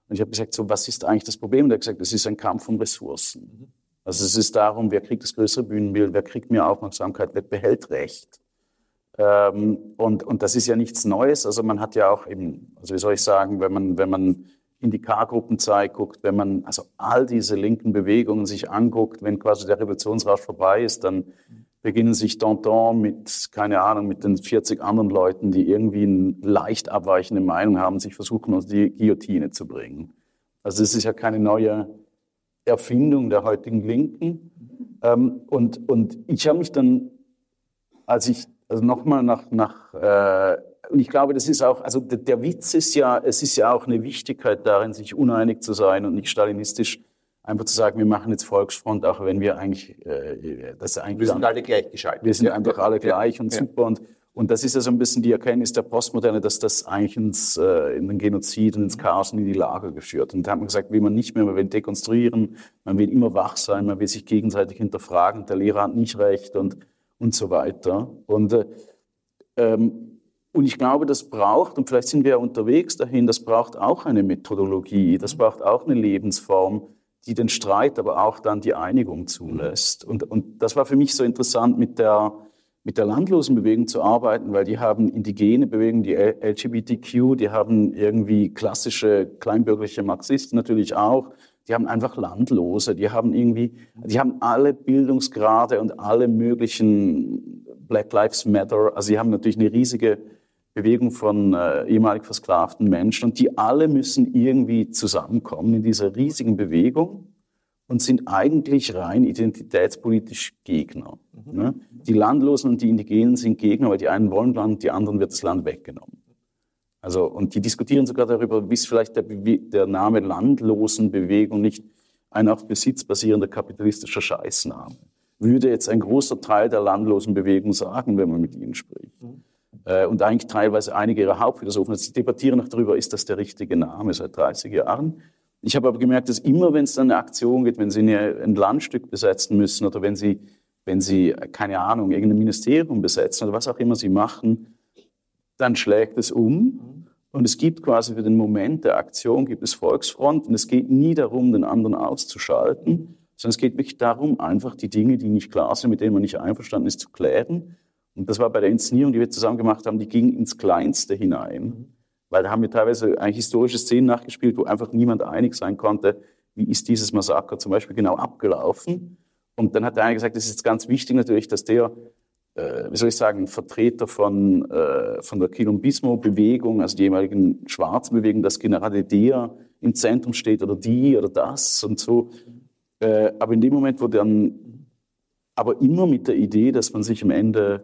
Und ich habe gesagt, so, was ist eigentlich das Problem? Und er hat gesagt, es ist ein Kampf um Ressourcen. Also es ist darum, wer kriegt das größere Bühnenbild, wer kriegt mehr Aufmerksamkeit, wer behält Recht. Ähm, und, und das ist ja nichts Neues. Also man hat ja auch eben, also wie soll ich sagen, wenn man, wenn man in die K-Gruppenzeit guckt, wenn man also all diese linken Bewegungen sich anguckt, wenn quasi der Revolutionsrausch vorbei ist, dann beginnen sich Danton mit, keine Ahnung, mit den vierzig anderen Leuten, die irgendwie eine leicht abweichende Meinung haben, sich versuchen, unter die Guillotine zu bringen. Also es ist ja keine neue Erfindung der heutigen Linken. Ähm, und, und ich habe mich dann, als ich also nochmal nach, nach äh, und ich glaube, das ist auch, also der, der Witz ist ja, es ist ja auch eine Wichtigkeit darin, sich uneinig zu sein und nicht stalinistisch einfach zu sagen, wir machen jetzt Volksfront, auch wenn wir eigentlich, äh, das eigentlich wir sind alle gleichgeschaltet. Wir sind ja. einfach alle gleich ja. und super. Und, und das ist ja so ein bisschen die Erkenntnis der Postmoderne, dass das eigentlich ins, äh, in den Genozid und ins Chaos und in die Lager geführt. Und da hat man gesagt, will man nicht mehr, man will dekonstruieren, man will immer wach sein, man will sich gegenseitig hinterfragen, der Lehrer hat nicht recht und, und so weiter. Und äh, ähm, Und ich glaube, das braucht, und vielleicht sind wir ja unterwegs dahin, das braucht auch eine Methodologie, das braucht auch eine Lebensform, die den Streit, aber auch dann die Einigung zulässt. Und, und das war für mich so interessant, mit der, mit der Landlosenbewegung zu arbeiten, weil die haben indigene Bewegungen, die L G B T Q, die haben irgendwie klassische kleinbürgerliche Marxisten natürlich auch, die haben einfach Landlose, die haben irgendwie, die haben alle Bildungsgrade und alle möglichen Black Lives Matter, also die haben natürlich eine riesige Bewegung von äh, ehemalig versklavten Menschen und die alle müssen irgendwie zusammenkommen in dieser riesigen Bewegung und sind eigentlich rein identitätspolitisch Gegner. Mhm. Ne? Die Landlosen und die Indigenen sind Gegner, weil die einen wollen Land, die anderen wird das Land weggenommen. Also, und die diskutieren sogar darüber, wie ist vielleicht der, der Name Landlosenbewegung nicht ein auf Besitz basierender kapitalistischer Scheißname. Würde jetzt ein großer Teil der Landlosenbewegung sagen, wenn man mit ihnen spricht. Mhm. Und eigentlich teilweise einige ihrer Hauptphilosophen. Sie debattieren noch darüber, ist das der richtige Name seit dreißig Jahren. Ich habe aber gemerkt, dass immer, wenn es dann eine Aktion geht, wenn sie ein Landstück besetzen müssen oder wenn sie, wenn sie, keine Ahnung, irgendein Ministerium besetzen oder was auch immer sie machen, dann schlägt es um. Und es gibt quasi für den Moment der Aktion, gibt es Volksfront. Und es geht nie darum, den anderen auszuschalten, sondern es geht wirklich darum, einfach die Dinge, die nicht klar sind, mit denen man nicht einverstanden ist, zu klären. Und das war bei der Inszenierung, die wir zusammen gemacht haben, die ging ins Kleinste hinein. Mhm. Weil da haben wir teilweise eigentlich historische Szenen nachgespielt, wo einfach niemand einig sein konnte, wie ist dieses Massaker zum Beispiel genau abgelaufen. Und dann hat der eine gesagt, es ist jetzt ganz wichtig natürlich, dass der, äh, wie soll ich sagen, Vertreter von, äh, von der Quilombismo-Bewegung, also die ehemaligen schwarzen Bewegung, dass gerade der im Zentrum steht oder die oder das und so. Äh, aber in dem Moment, wo dann, aber immer mit der Idee, dass man sich am Ende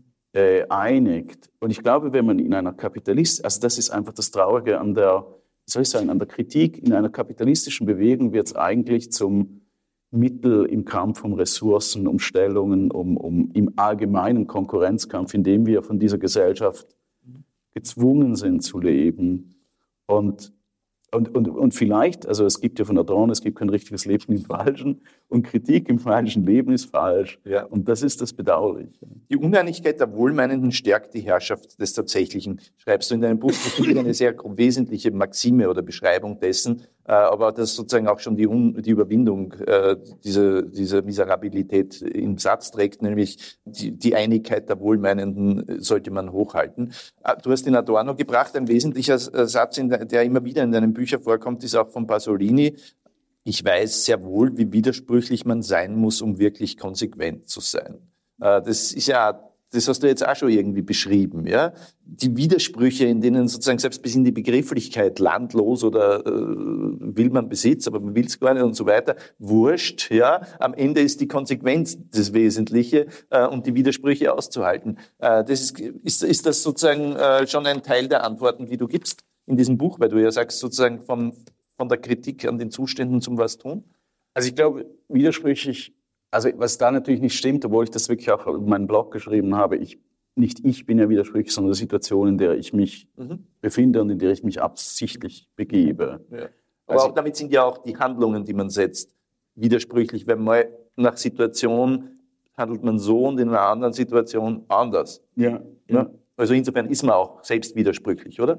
Äh, einigt. Und ich glaube, wenn man in einer Kapitalist, also das ist einfach das Traurige an der, wie soll ich sagen, an der Kritik, in einer kapitalistischen Bewegung wird es eigentlich zum Mittel im Kampf um Ressourcen, um Stellungen, um, um im allgemeinen Konkurrenzkampf, in dem wir von dieser Gesellschaft gezwungen sind zu leben. Und Und, und, und vielleicht, also es gibt ja von Adorno, es gibt kein richtiges Leben im Falschen und Kritik im falschen Leben ist falsch. Ja. Und das ist das Bedauerliche. Die Uneinigkeit der Wohlmeinenden stärkt die Herrschaft des Tatsächlichen, schreibst du in deinem Buch. Das finde ich eine sehr wesentliche Maxime oder Beschreibung dessen, äh, aber das sozusagen auch schon die, Un- die Überwindung äh, dieser, dieser Miserabilität im Satz trägt, nämlich die, die Einigkeit der Wohlmeinenden sollte man hochhalten. Äh, du hast den Adorno gebracht, ein wesentlicher Satz, in der, der immer wieder in deinem Bücher vorkommt, ist auch von Pasolini. Ich weiß sehr wohl, wie widersprüchlich man sein muss, um wirklich konsequent zu sein. Das ist ja, das hast du jetzt auch schon irgendwie beschrieben, ja. Die Widersprüche, in denen sozusagen selbst bis in die Begrifflichkeit landlos oder äh, will man Besitz, aber man will es gar nicht und so weiter, wurscht, ja. Am Ende ist die Konsequenz das Wesentliche äh, und die Widersprüche auszuhalten. Äh, das ist, ist, ist das sozusagen äh, schon ein Teil der Antworten, die du gibst in diesem Buch, weil du ja sagst, sozusagen vom, von der Kritik an den Zuständen zum was tun? Also ich glaube, widersprüchlich, also was da natürlich nicht stimmt, obwohl ich das wirklich auch in meinem Blog geschrieben habe, ich, nicht ich bin ja widersprüchlich, sondern die Situation, in der ich mich mhm. befinde und in der ich mich absichtlich begebe. Ja. Aber also, auch damit sind ja auch die Handlungen, die man setzt, widersprüchlich, weil mal nach Situation handelt man so und in einer anderen Situation anders. Ja, ja. Also insofern ist man auch selbst widersprüchlich, oder?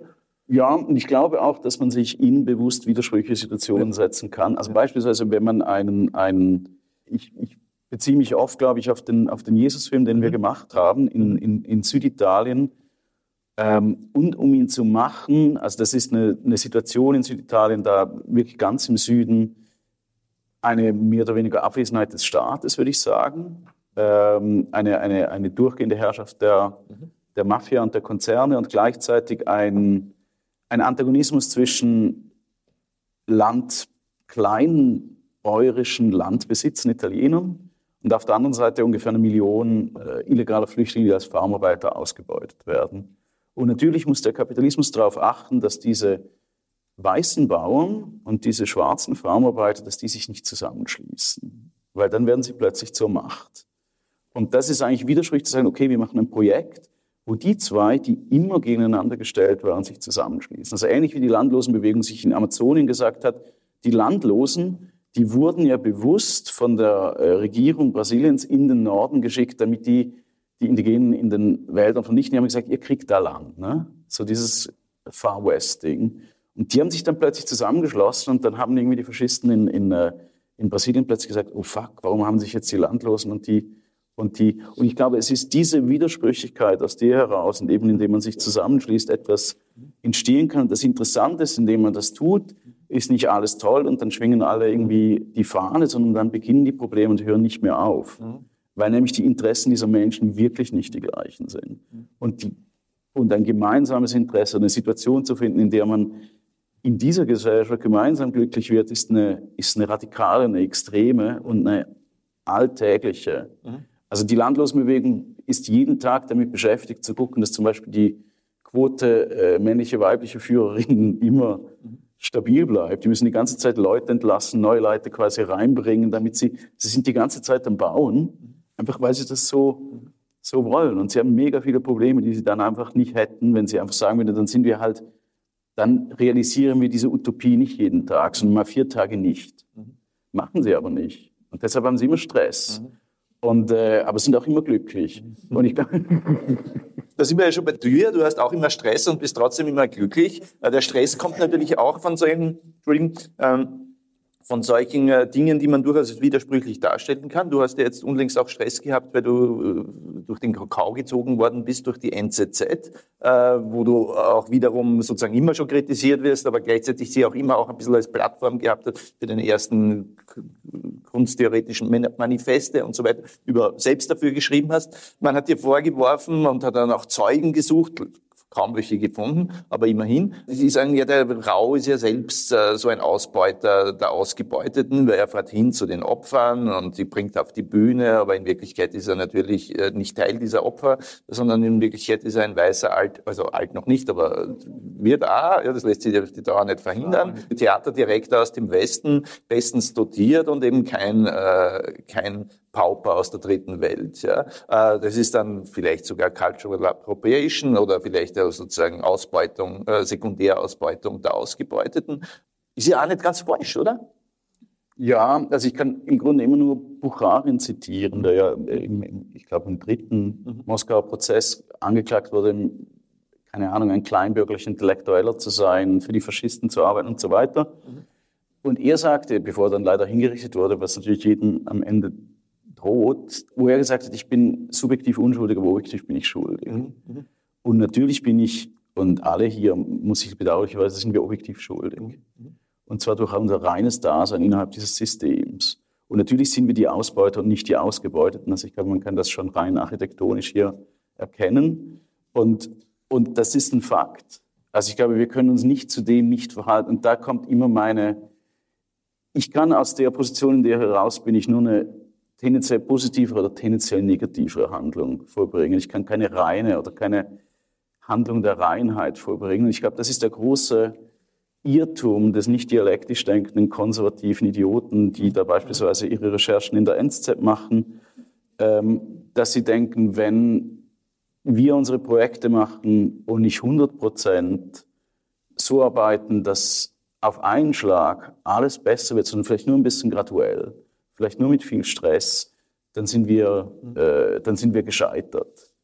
Ja, und ich glaube auch, dass man sich in bewusst widersprüchliche Situationen setzen kann. Also beispielsweise, wenn man einen, einen ich, ich beziehe mich oft, glaube ich, auf den, auf den Jesus-Film, den wir gemacht haben in, in, in Süditalien. Ähm, und um ihn zu machen, also das ist eine, eine Situation in Süditalien, da wirklich ganz im Süden, eine mehr oder weniger Abwesenheit des Staates, würde ich sagen. Ähm, eine, eine, eine durchgehende Herrschaft der, der Mafia und der Konzerne und gleichzeitig ein, ein Antagonismus zwischen Land, kleinbäuerischen Landbesitzern, Italienern, und auf der anderen Seite ungefähr eine Million äh, illegaler Flüchtlinge, die als Farmarbeiter ausgebeutet werden. Und natürlich muss der Kapitalismus darauf achten, dass diese weißen Bauern und diese schwarzen Farmarbeiter, dass die sich nicht zusammenschließen, weil dann werden sie plötzlich zur Macht. Und das ist eigentlich widersprüchlich zu sagen, okay, wir machen ein Projekt, wo die zwei, die immer gegeneinander gestellt waren, sich zusammenschließen. Also ähnlich wie die Landlosenbewegung sich in Amazonien gesagt hat, die Landlosen, die wurden ja bewusst von der äh, Regierung Brasiliens in den Norden geschickt, damit die die Indigenen in den Wäldern vernichten. Die haben gesagt, ihr kriegt da Land. Ne? So dieses Far West-Ding. Und die haben sich dann plötzlich zusammengeschlossen und dann haben irgendwie die Faschisten in, in, in Brasilien plötzlich gesagt, oh fuck, warum haben sich jetzt die Landlosen und die, und die, und ich glaube, es ist diese Widersprüchlichkeit aus der heraus und eben indem man sich zusammenschließt, etwas entstehen kann. Und das Interessante ist, indem man das tut, ist nicht alles toll und dann schwingen alle irgendwie die Fahne, sondern dann beginnen die Probleme und hören nicht mehr auf. Mhm. Weil nämlich die Interessen dieser Menschen wirklich nicht die gleichen sind. Mhm. Und, die, und ein gemeinsames Interesse, eine Situation zu finden, in der man in dieser Gesellschaft gemeinsam glücklich wird, ist eine, ist eine radikale, eine extreme und eine alltägliche. Mhm. Also die Landlosenbewegung ist jeden Tag damit beschäftigt zu gucken, dass zum Beispiel die Quote äh, männliche, weibliche Führerinnen immer mhm. stabil bleibt. Die müssen die ganze Zeit Leute entlassen, neue Leute quasi reinbringen, damit sie, sie sind die ganze Zeit am Bauen, einfach weil sie das so, so wollen. Und sie haben mega viele Probleme, die sie dann einfach nicht hätten, wenn sie einfach sagen würden, dann sind wir halt, dann realisieren wir diese Utopie nicht jeden Tag, sondern mal vier Tage nicht. Mhm. Machen sie aber nicht. Und deshalb haben sie immer Stress. Mhm. Und, äh, aber sind auch immer glücklich. Mhm. Und ich glaube, da sind wir ja schon bei dir. Du hast auch immer Stress und bist trotzdem immer glücklich. Der Stress kommt natürlich auch von solchen, Entschuldigung, ähm, von solchen äh, Dingen, die man durchaus widersprüchlich darstellen kann. Du hast ja jetzt unlängst auch Stress gehabt, weil du äh, durch den Kakao gezogen worden bist, durch die N Z Z, äh, wo du auch wiederum sozusagen immer schon kritisiert wirst, aber gleichzeitig sie auch immer auch ein bisschen als Plattform gehabt hat für den ersten kunsttheoretischen Manifeste und so weiter, über selbst dafür geschrieben hast. Man hat dir vorgeworfen und hat dann auch Zeugen gesucht, kaum welche gefunden, aber immerhin. Sie sagen ja, der Rau ist ja selbst äh, so ein Ausbeuter der Ausgebeuteten, weil er fährt hin zu den Opfern und sie bringt auf die Bühne, aber in Wirklichkeit ist er natürlich äh, nicht Teil dieser Opfer, sondern in Wirklichkeit ist er ein weißer Alt, also alt noch nicht, aber wird auch, ja, das lässt sich auf die Dauer nicht verhindern. Ja. Theaterdirektor aus dem Westen, bestens dotiert und eben kein, äh, kein Pauper aus der dritten Welt. Ja. Das ist dann vielleicht sogar Cultural Appropriation oder vielleicht sozusagen Ausbeutung, äh, Sekundärausbeutung der Ausgebeuteten. Ist ja auch nicht ganz falsch, oder? Ja, also ich kann im Grunde immer nur Bucharin zitieren, der ja, im, ich glaube, im dritten mhm. Moskauer Prozess angeklagt wurde, keine Ahnung, ein kleinbürgerlicher Intellektueller zu sein, für die Faschisten zu arbeiten und so weiter. Mhm. Und er sagte, bevor er dann leider hingerichtet wurde, was natürlich jeden am Ende droht, wo er gesagt hat, ich bin subjektiv unschuldig, aber objektiv bin ich schuldig. Mhm. Und natürlich bin ich, und alle hier, muss ich bedauerlicherweise, sind wir objektiv schuldig. Mhm. Und zwar durch unser reines Dasein innerhalb dieses Systems. Und natürlich sind wir die Ausbeuter und nicht die Ausgebeuteten. Also ich glaube, man kann das schon rein architektonisch hier erkennen. Und, und das ist ein Fakt. Also ich glaube, wir können uns nicht zu dem nicht verhalten. Und da kommt immer meine, ich kann aus der Position, in der heraus bin, ich nur eine tendenziell positivere oder tendenziell negativere Handlung vorbringen. Ich kann keine reine oder keine Handlung der Reinheit vorbringen. Ich glaube, das ist der große Irrtum des nicht dialektisch denkenden konservativen Idioten, die da beispielsweise ihre Recherchen in der N Z Z machen, ähm, dass sie denken, wenn wir unsere Projekte machen und nicht hundert Prozent so arbeiten, dass auf einen Schlag alles besser wird, sondern vielleicht nur ein bisschen graduell, vielleicht nur mit viel Stress, dann sind wir, äh, dann sind wir gescheitert.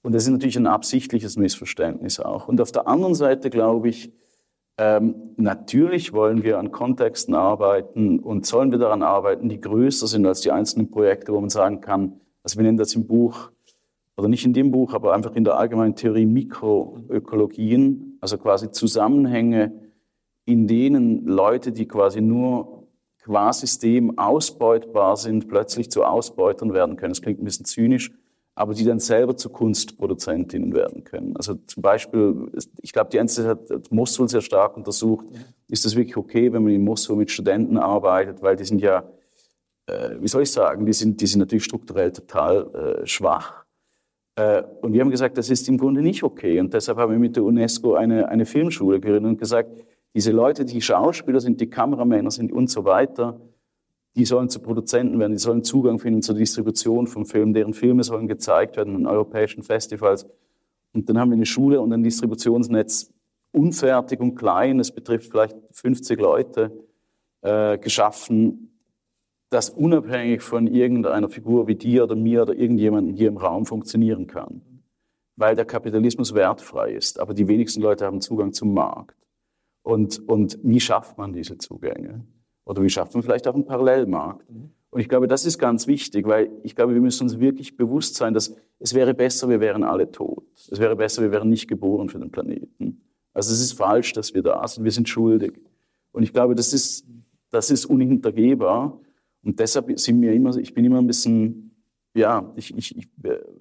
Und das ist natürlich ein absichtliches Missverständnis auch. Und auf der anderen Seite glaube ich, ähm, natürlich wollen wir an Kontexten arbeiten und sollen wir daran arbeiten, die größer sind als die einzelnen Projekte, wo man sagen kann, also wir nennen das im Buch, oder nicht in dem Buch, aber einfach in der allgemeinen Theorie Mikroökologien, also quasi Zusammenhänge, in denen Leute, die quasi nur qua System ausbeutbar sind, plötzlich zu Ausbeutern werden können. Das klingt ein bisschen zynisch, aber die dann selber zu Kunstproduzentinnen werden können. Also zum Beispiel, ich glaube, die N Z hat Mosul sehr stark untersucht. Ist das wirklich okay, wenn man in Mosul mit Studenten arbeitet? Weil die sind ja, äh, wie soll ich sagen, die sind, die sind natürlich strukturell total äh, schwach. Äh, und wir haben gesagt, das ist im Grunde nicht okay. Und deshalb haben wir mit der UNESCO eine, eine Filmschule gegründet und gesagt, diese Leute, die Schauspieler sind, die Kameramänner sind und so weiter, die sollen zu Produzenten werden, die sollen Zugang finden zur Distribution von Filmen, deren Filme sollen gezeigt werden an europäischen Festivals. Und dann haben wir eine Schule und ein Distributionsnetz, unfertig und klein, es betrifft vielleicht fünfzig Leute, äh, geschaffen, das unabhängig von irgendeiner Figur wie dir oder mir oder irgendjemandem hier im Raum funktionieren kann. Weil der Kapitalismus wertfrei ist, aber die wenigsten Leute haben Zugang zum Markt. Und, und wie schafft man diese Zugänge? Oder wie schafft man vielleicht auch einen Parallelmarkt? Und ich glaube, das ist ganz wichtig, weil ich glaube, wir müssen uns wirklich bewusst sein, dass es wäre besser, wir wären alle tot. Es wäre besser, wir wären nicht geboren für den Planeten. Also es ist falsch, dass wir da sind, wir sind schuldig. Und ich glaube, das ist, das ist unhintergehbar. Und deshalb sind wir immer, ich bin immer ein bisschen, ja, ich, ich, ich,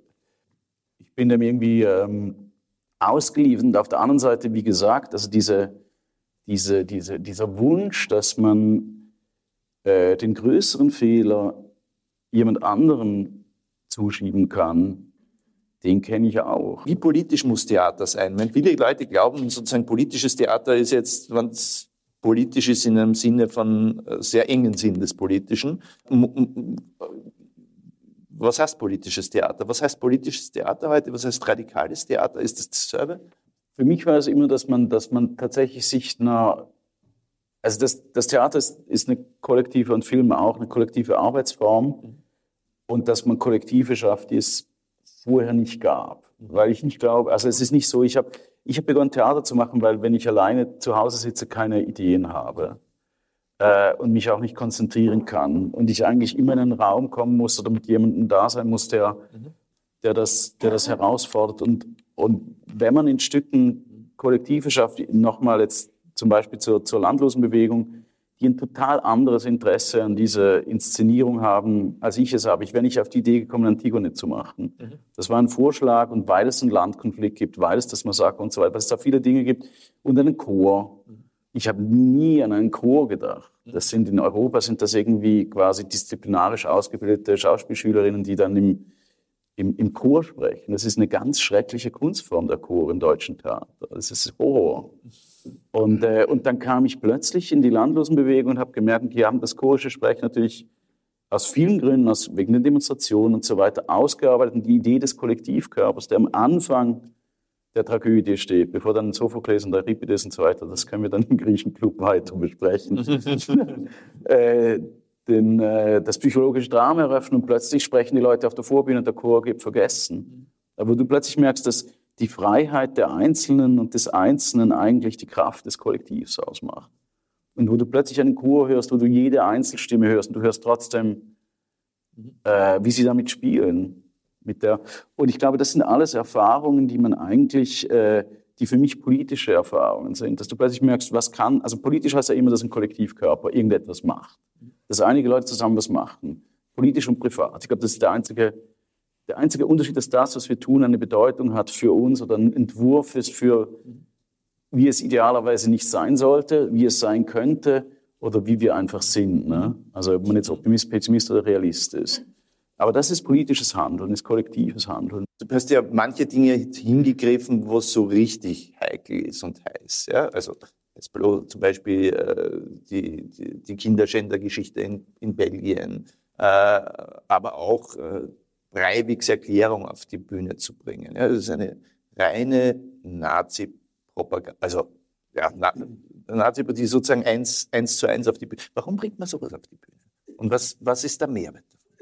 ich bin dem irgendwie ähm, ausgeliefert. Und auf der anderen Seite, wie gesagt, also diese Diese, diese, dieser Wunsch, dass man äh, den größeren Fehler jemand anderen zuschieben kann, den kenne ich auch. Wie politisch muss Theater sein? Wenn viele Leute glauben, sozusagen politisches Theater ist jetzt, wenn es politisch ist in einem Sinne von sehr engen Sinn des Politischen. Was heißt politisches Theater? Was heißt politisches Theater heute? Was heißt radikales Theater? Ist das dasselbe? Für mich war es immer, dass man, dass man tatsächlich sich einer, also das, das Theater ist, ist eine kollektive und Film auch eine kollektive Arbeitsform und dass man Kollektive schafft, die es vorher nicht gab. Weil ich nicht glaube, also es ist nicht so, ich habe ich hab begonnen Theater zu machen, weil wenn ich alleine zu Hause sitze, keine Ideen habe äh, und mich auch nicht konzentrieren kann und ich eigentlich immer in einen Raum kommen muss oder mit jemandem da sein muss, der, der, das, der das herausfordert und Und wenn man in Stücken Kollektive schafft, nochmal jetzt zum Beispiel zur, zur Landlosenbewegung, die ein total anderes Interesse an dieser Inszenierung haben, als ich es habe. Ich wäre nicht auf die Idee gekommen, Antigone zu machen. Mhm. Das war ein Vorschlag und weil es einen Landkonflikt gibt, weil es das Massaker und so weiter, weil es da viele Dinge gibt und einen Chor. Ich habe nie an einen Chor gedacht. Das sind in Europa sind das irgendwie quasi disziplinarisch ausgebildete Schauspielschülerinnen, die dann im Im, im Chor sprechen. Das ist eine ganz schreckliche Kunstform, der Chor im deutschen Theater. Das ist Horror. Und, äh, und dann kam ich plötzlich in die Landlosenbewegung und habe gemerkt, die haben das chorische Sprechen natürlich aus vielen Gründen, aus, wegen den Demonstrationen und so weiter, ausgearbeitet. Und die Idee des Kollektivkörpers, der am Anfang der Tragödie steht, bevor dann Sophokles und Euripides und so weiter, das können wir dann im Griechenclub weiter besprechen, äh, Den, äh, das psychologische Drama eröffnen und plötzlich sprechen die Leute auf der Vorbühne und der Chor gibt vergessen. Aber du plötzlich merkst, dass die Freiheit der Einzelnen und des Einzelnen eigentlich die Kraft des Kollektivs ausmacht. Und wo du plötzlich einen Chor hörst, wo du jede Einzelstimme hörst und du hörst trotzdem, äh, wie sie damit spielen. Mit der, und ich glaube, das sind alles Erfahrungen, die man eigentlich, äh, die für mich politische Erfahrungen sind. Dass du plötzlich merkst, was kann, also politisch heißt ja immer, dass ein Kollektivkörper irgendetwas macht. Dass einige Leute zusammen was machen, politisch und privat. Ich glaube, das ist der einzige, der einzige Unterschied, dass das, was wir tun, eine Bedeutung hat für uns oder ein Entwurf ist für, wie es idealerweise nicht sein sollte, wie es sein könnte oder wie wir einfach sind. Ne? Also ob man jetzt Optimist, Pessimist oder Realist ist. Aber das ist politisches Handeln, ist kollektives Handeln. Du hast ja manche Dinge hingegriffen, wo es so richtig heikel ist und heiß. Ja? Also zum Beispiel äh, die, die, die Kinderschändergeschichte in, in Belgien, äh, aber auch äh, Breiviks Erklärung auf die Bühne zu bringen. Ja, das ist eine reine Nazi-Propaganda, also ja, Na, Nazi, die sozusagen eins, eins zu eins auf die Bühne. Warum bringt man sowas auf die Bühne? Und was, was ist der Mehrwert davon?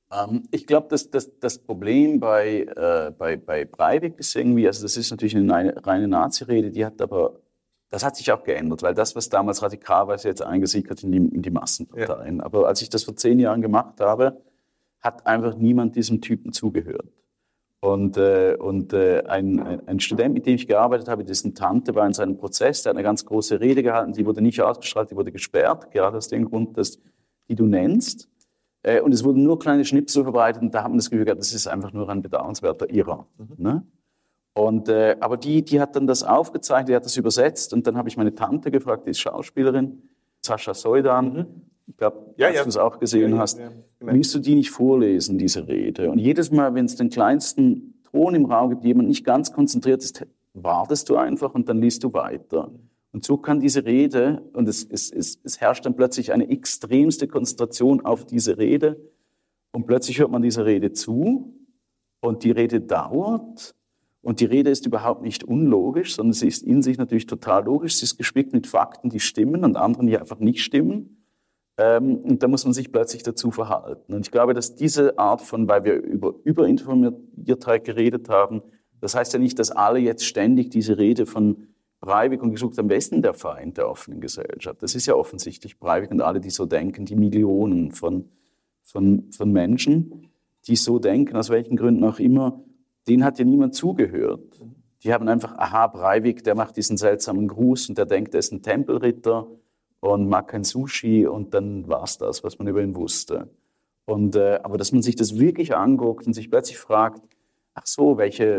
Ähm, ich glaube, dass, dass das Problem bei, äh, bei, bei Breivik ist irgendwie, also das ist natürlich eine reine Nazi-Rede, die hat aber, das hat sich auch geändert, weil das, was damals radikal war, ist jetzt eingesickert in die, in die Massenparteien. Ja. Aber als ich das vor zehn Jahren gemacht habe, hat einfach niemand diesem Typen zugehört. Und, äh, und äh, ein, ein, ein Student, mit dem ich gearbeitet habe, dessen Tante war in seinem Prozess, der hat eine ganz große Rede gehalten, die wurde nicht ausgestrahlt, die wurde gesperrt, gerade aus dem Grund, dass, die du nennst. Äh, und es wurden nur kleine Schnipsel verbreitet und da hat man das Gefühl gehabt, das ist einfach nur ein bedauernswerter Irrer. Mhm. Ne? Und, äh, aber die, die hat dann das aufgezeichnet, die hat das übersetzt und dann habe ich meine Tante gefragt, die ist Schauspielerin, Sascha Soidan. Mhm. Ich glaube, ja, dass ja. du es auch gesehen ja, hast. Ja, ja. Willst du die nicht vorlesen, diese Rede? Und jedes Mal, wenn es den kleinsten Ton im Raum gibt, jemand nicht ganz konzentriert ist, wartest du einfach und dann liest du weiter. Und so kann diese Rede, und es, es, es, es herrscht dann plötzlich eine extremste Konzentration auf diese Rede und plötzlich hört man dieser Rede zu und die Rede dauert und die Rede ist überhaupt nicht unlogisch, sondern sie ist in sich natürlich total logisch. Sie ist gespickt mit Fakten, die stimmen und anderen, die einfach nicht stimmen. Ähm, und da muss man sich plötzlich dazu verhalten. Und ich glaube, dass diese Art von, weil wir über Überinformiertheit geredet haben, das heißt ja nicht, dass alle jetzt ständig diese Rede von Breivik und gesucht haben, wer ist denn der Feind der offenen Gesellschaft? Das ist ja offensichtlich Breivik und alle, die so denken, die Millionen von, von, von Menschen, die so denken, aus welchen Gründen auch immer, denen hat ja niemand zugehört. Die haben einfach, aha, Breivik, der macht diesen seltsamen Gruß und der denkt, er ist ein Tempelritter und mag kein Sushi und dann war es das, was man über ihn wusste. Und, äh, aber dass man sich das wirklich anguckt und sich plötzlich fragt, ach so, welche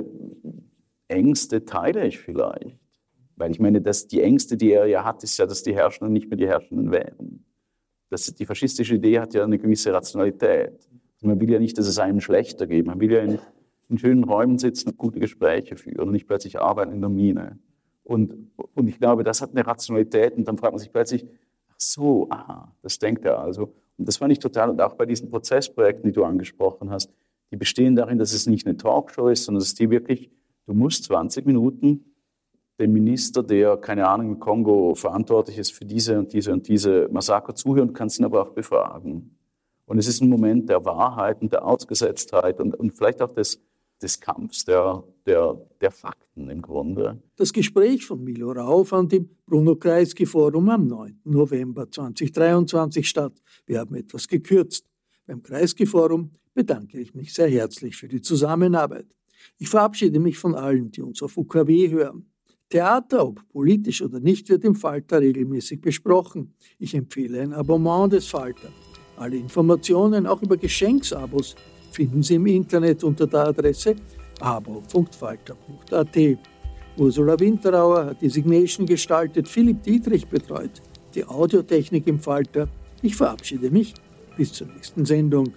Ängste teile ich vielleicht? Weil ich meine, dass die Ängste, die er ja hat, ist ja, dass die Herrschenden nicht mehr die Herrschenden wären. Das, die faschistische Idee hat ja eine gewisse Rationalität. Also man will ja nicht, dass es einem schlechter geht. Man will ja in, in schönen Räumen sitzen und gute Gespräche führen und nicht plötzlich arbeiten in der Mine. Und, und ich glaube, das hat eine Rationalität und dann fragt man sich plötzlich, ach so, aha, das denkt er also. Und das fand ich total, und auch bei diesen Prozessprojekten, die du angesprochen hast, die bestehen darin, dass es nicht eine Talkshow ist, sondern dass die wirklich, du musst zwanzig Minuten dem Minister, der, keine Ahnung, im Kongo verantwortlich ist für diese und diese und diese Massaker zuhören, kannst ihn aber auch befragen. Und es ist ein Moment der Wahrheit und der Ausgesetztheit und, und vielleicht auch des, des Kampfs, der, der, der Fakten im Grunde. Das Gespräch von Milo Rau fand im Bruno-Kreisky-Forum am neunten November zweitausenddreiundzwanzig statt. Wir haben etwas gekürzt. Beim Kreisky-Forum bedanke ich mich sehr herzlich für die Zusammenarbeit. Ich verabschiede mich von allen, die uns auf U K W hören. Theater, ob politisch oder nicht, wird im Falter regelmäßig besprochen. Ich empfehle ein Abonnement des Falter. Alle Informationen, auch über Geschenksabos, finden Sie im Internet unter der Adresse abo punkt falter punkt a t. Ursula Winterauer hat die Signation gestaltet, Philipp Dietrich betreut die Audiotechnik im Falter. Ich verabschiede mich bis zur nächsten Sendung.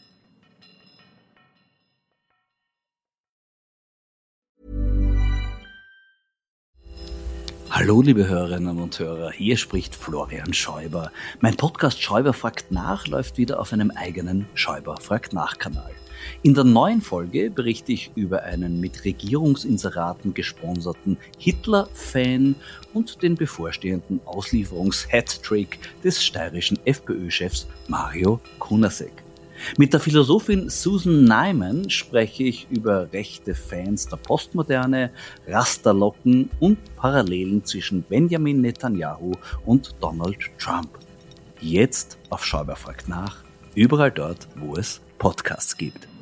Hallo liebe Hörerinnen und Hörer, hier spricht Florian Schäuber. Mein Podcast Schäuber fragt nach läuft wieder auf einem eigenen Schäuber fragt nach Kanal. In der neuen Folge berichte ich über einen mit Regierungsinseraten gesponserten Hitler-Fan und den bevorstehenden Auslieferungs-Hattrick des steirischen FPÖ-Chefs Mario Kunasek. Mit der Philosophin Susan Neiman spreche ich über rechte Fans der Postmoderne, Rasterlocken und Parallelen zwischen Benjamin Netanyahu und Donald Trump. Jetzt auf Schäuber fragt nach, überall dort, wo es Podcasts gibt.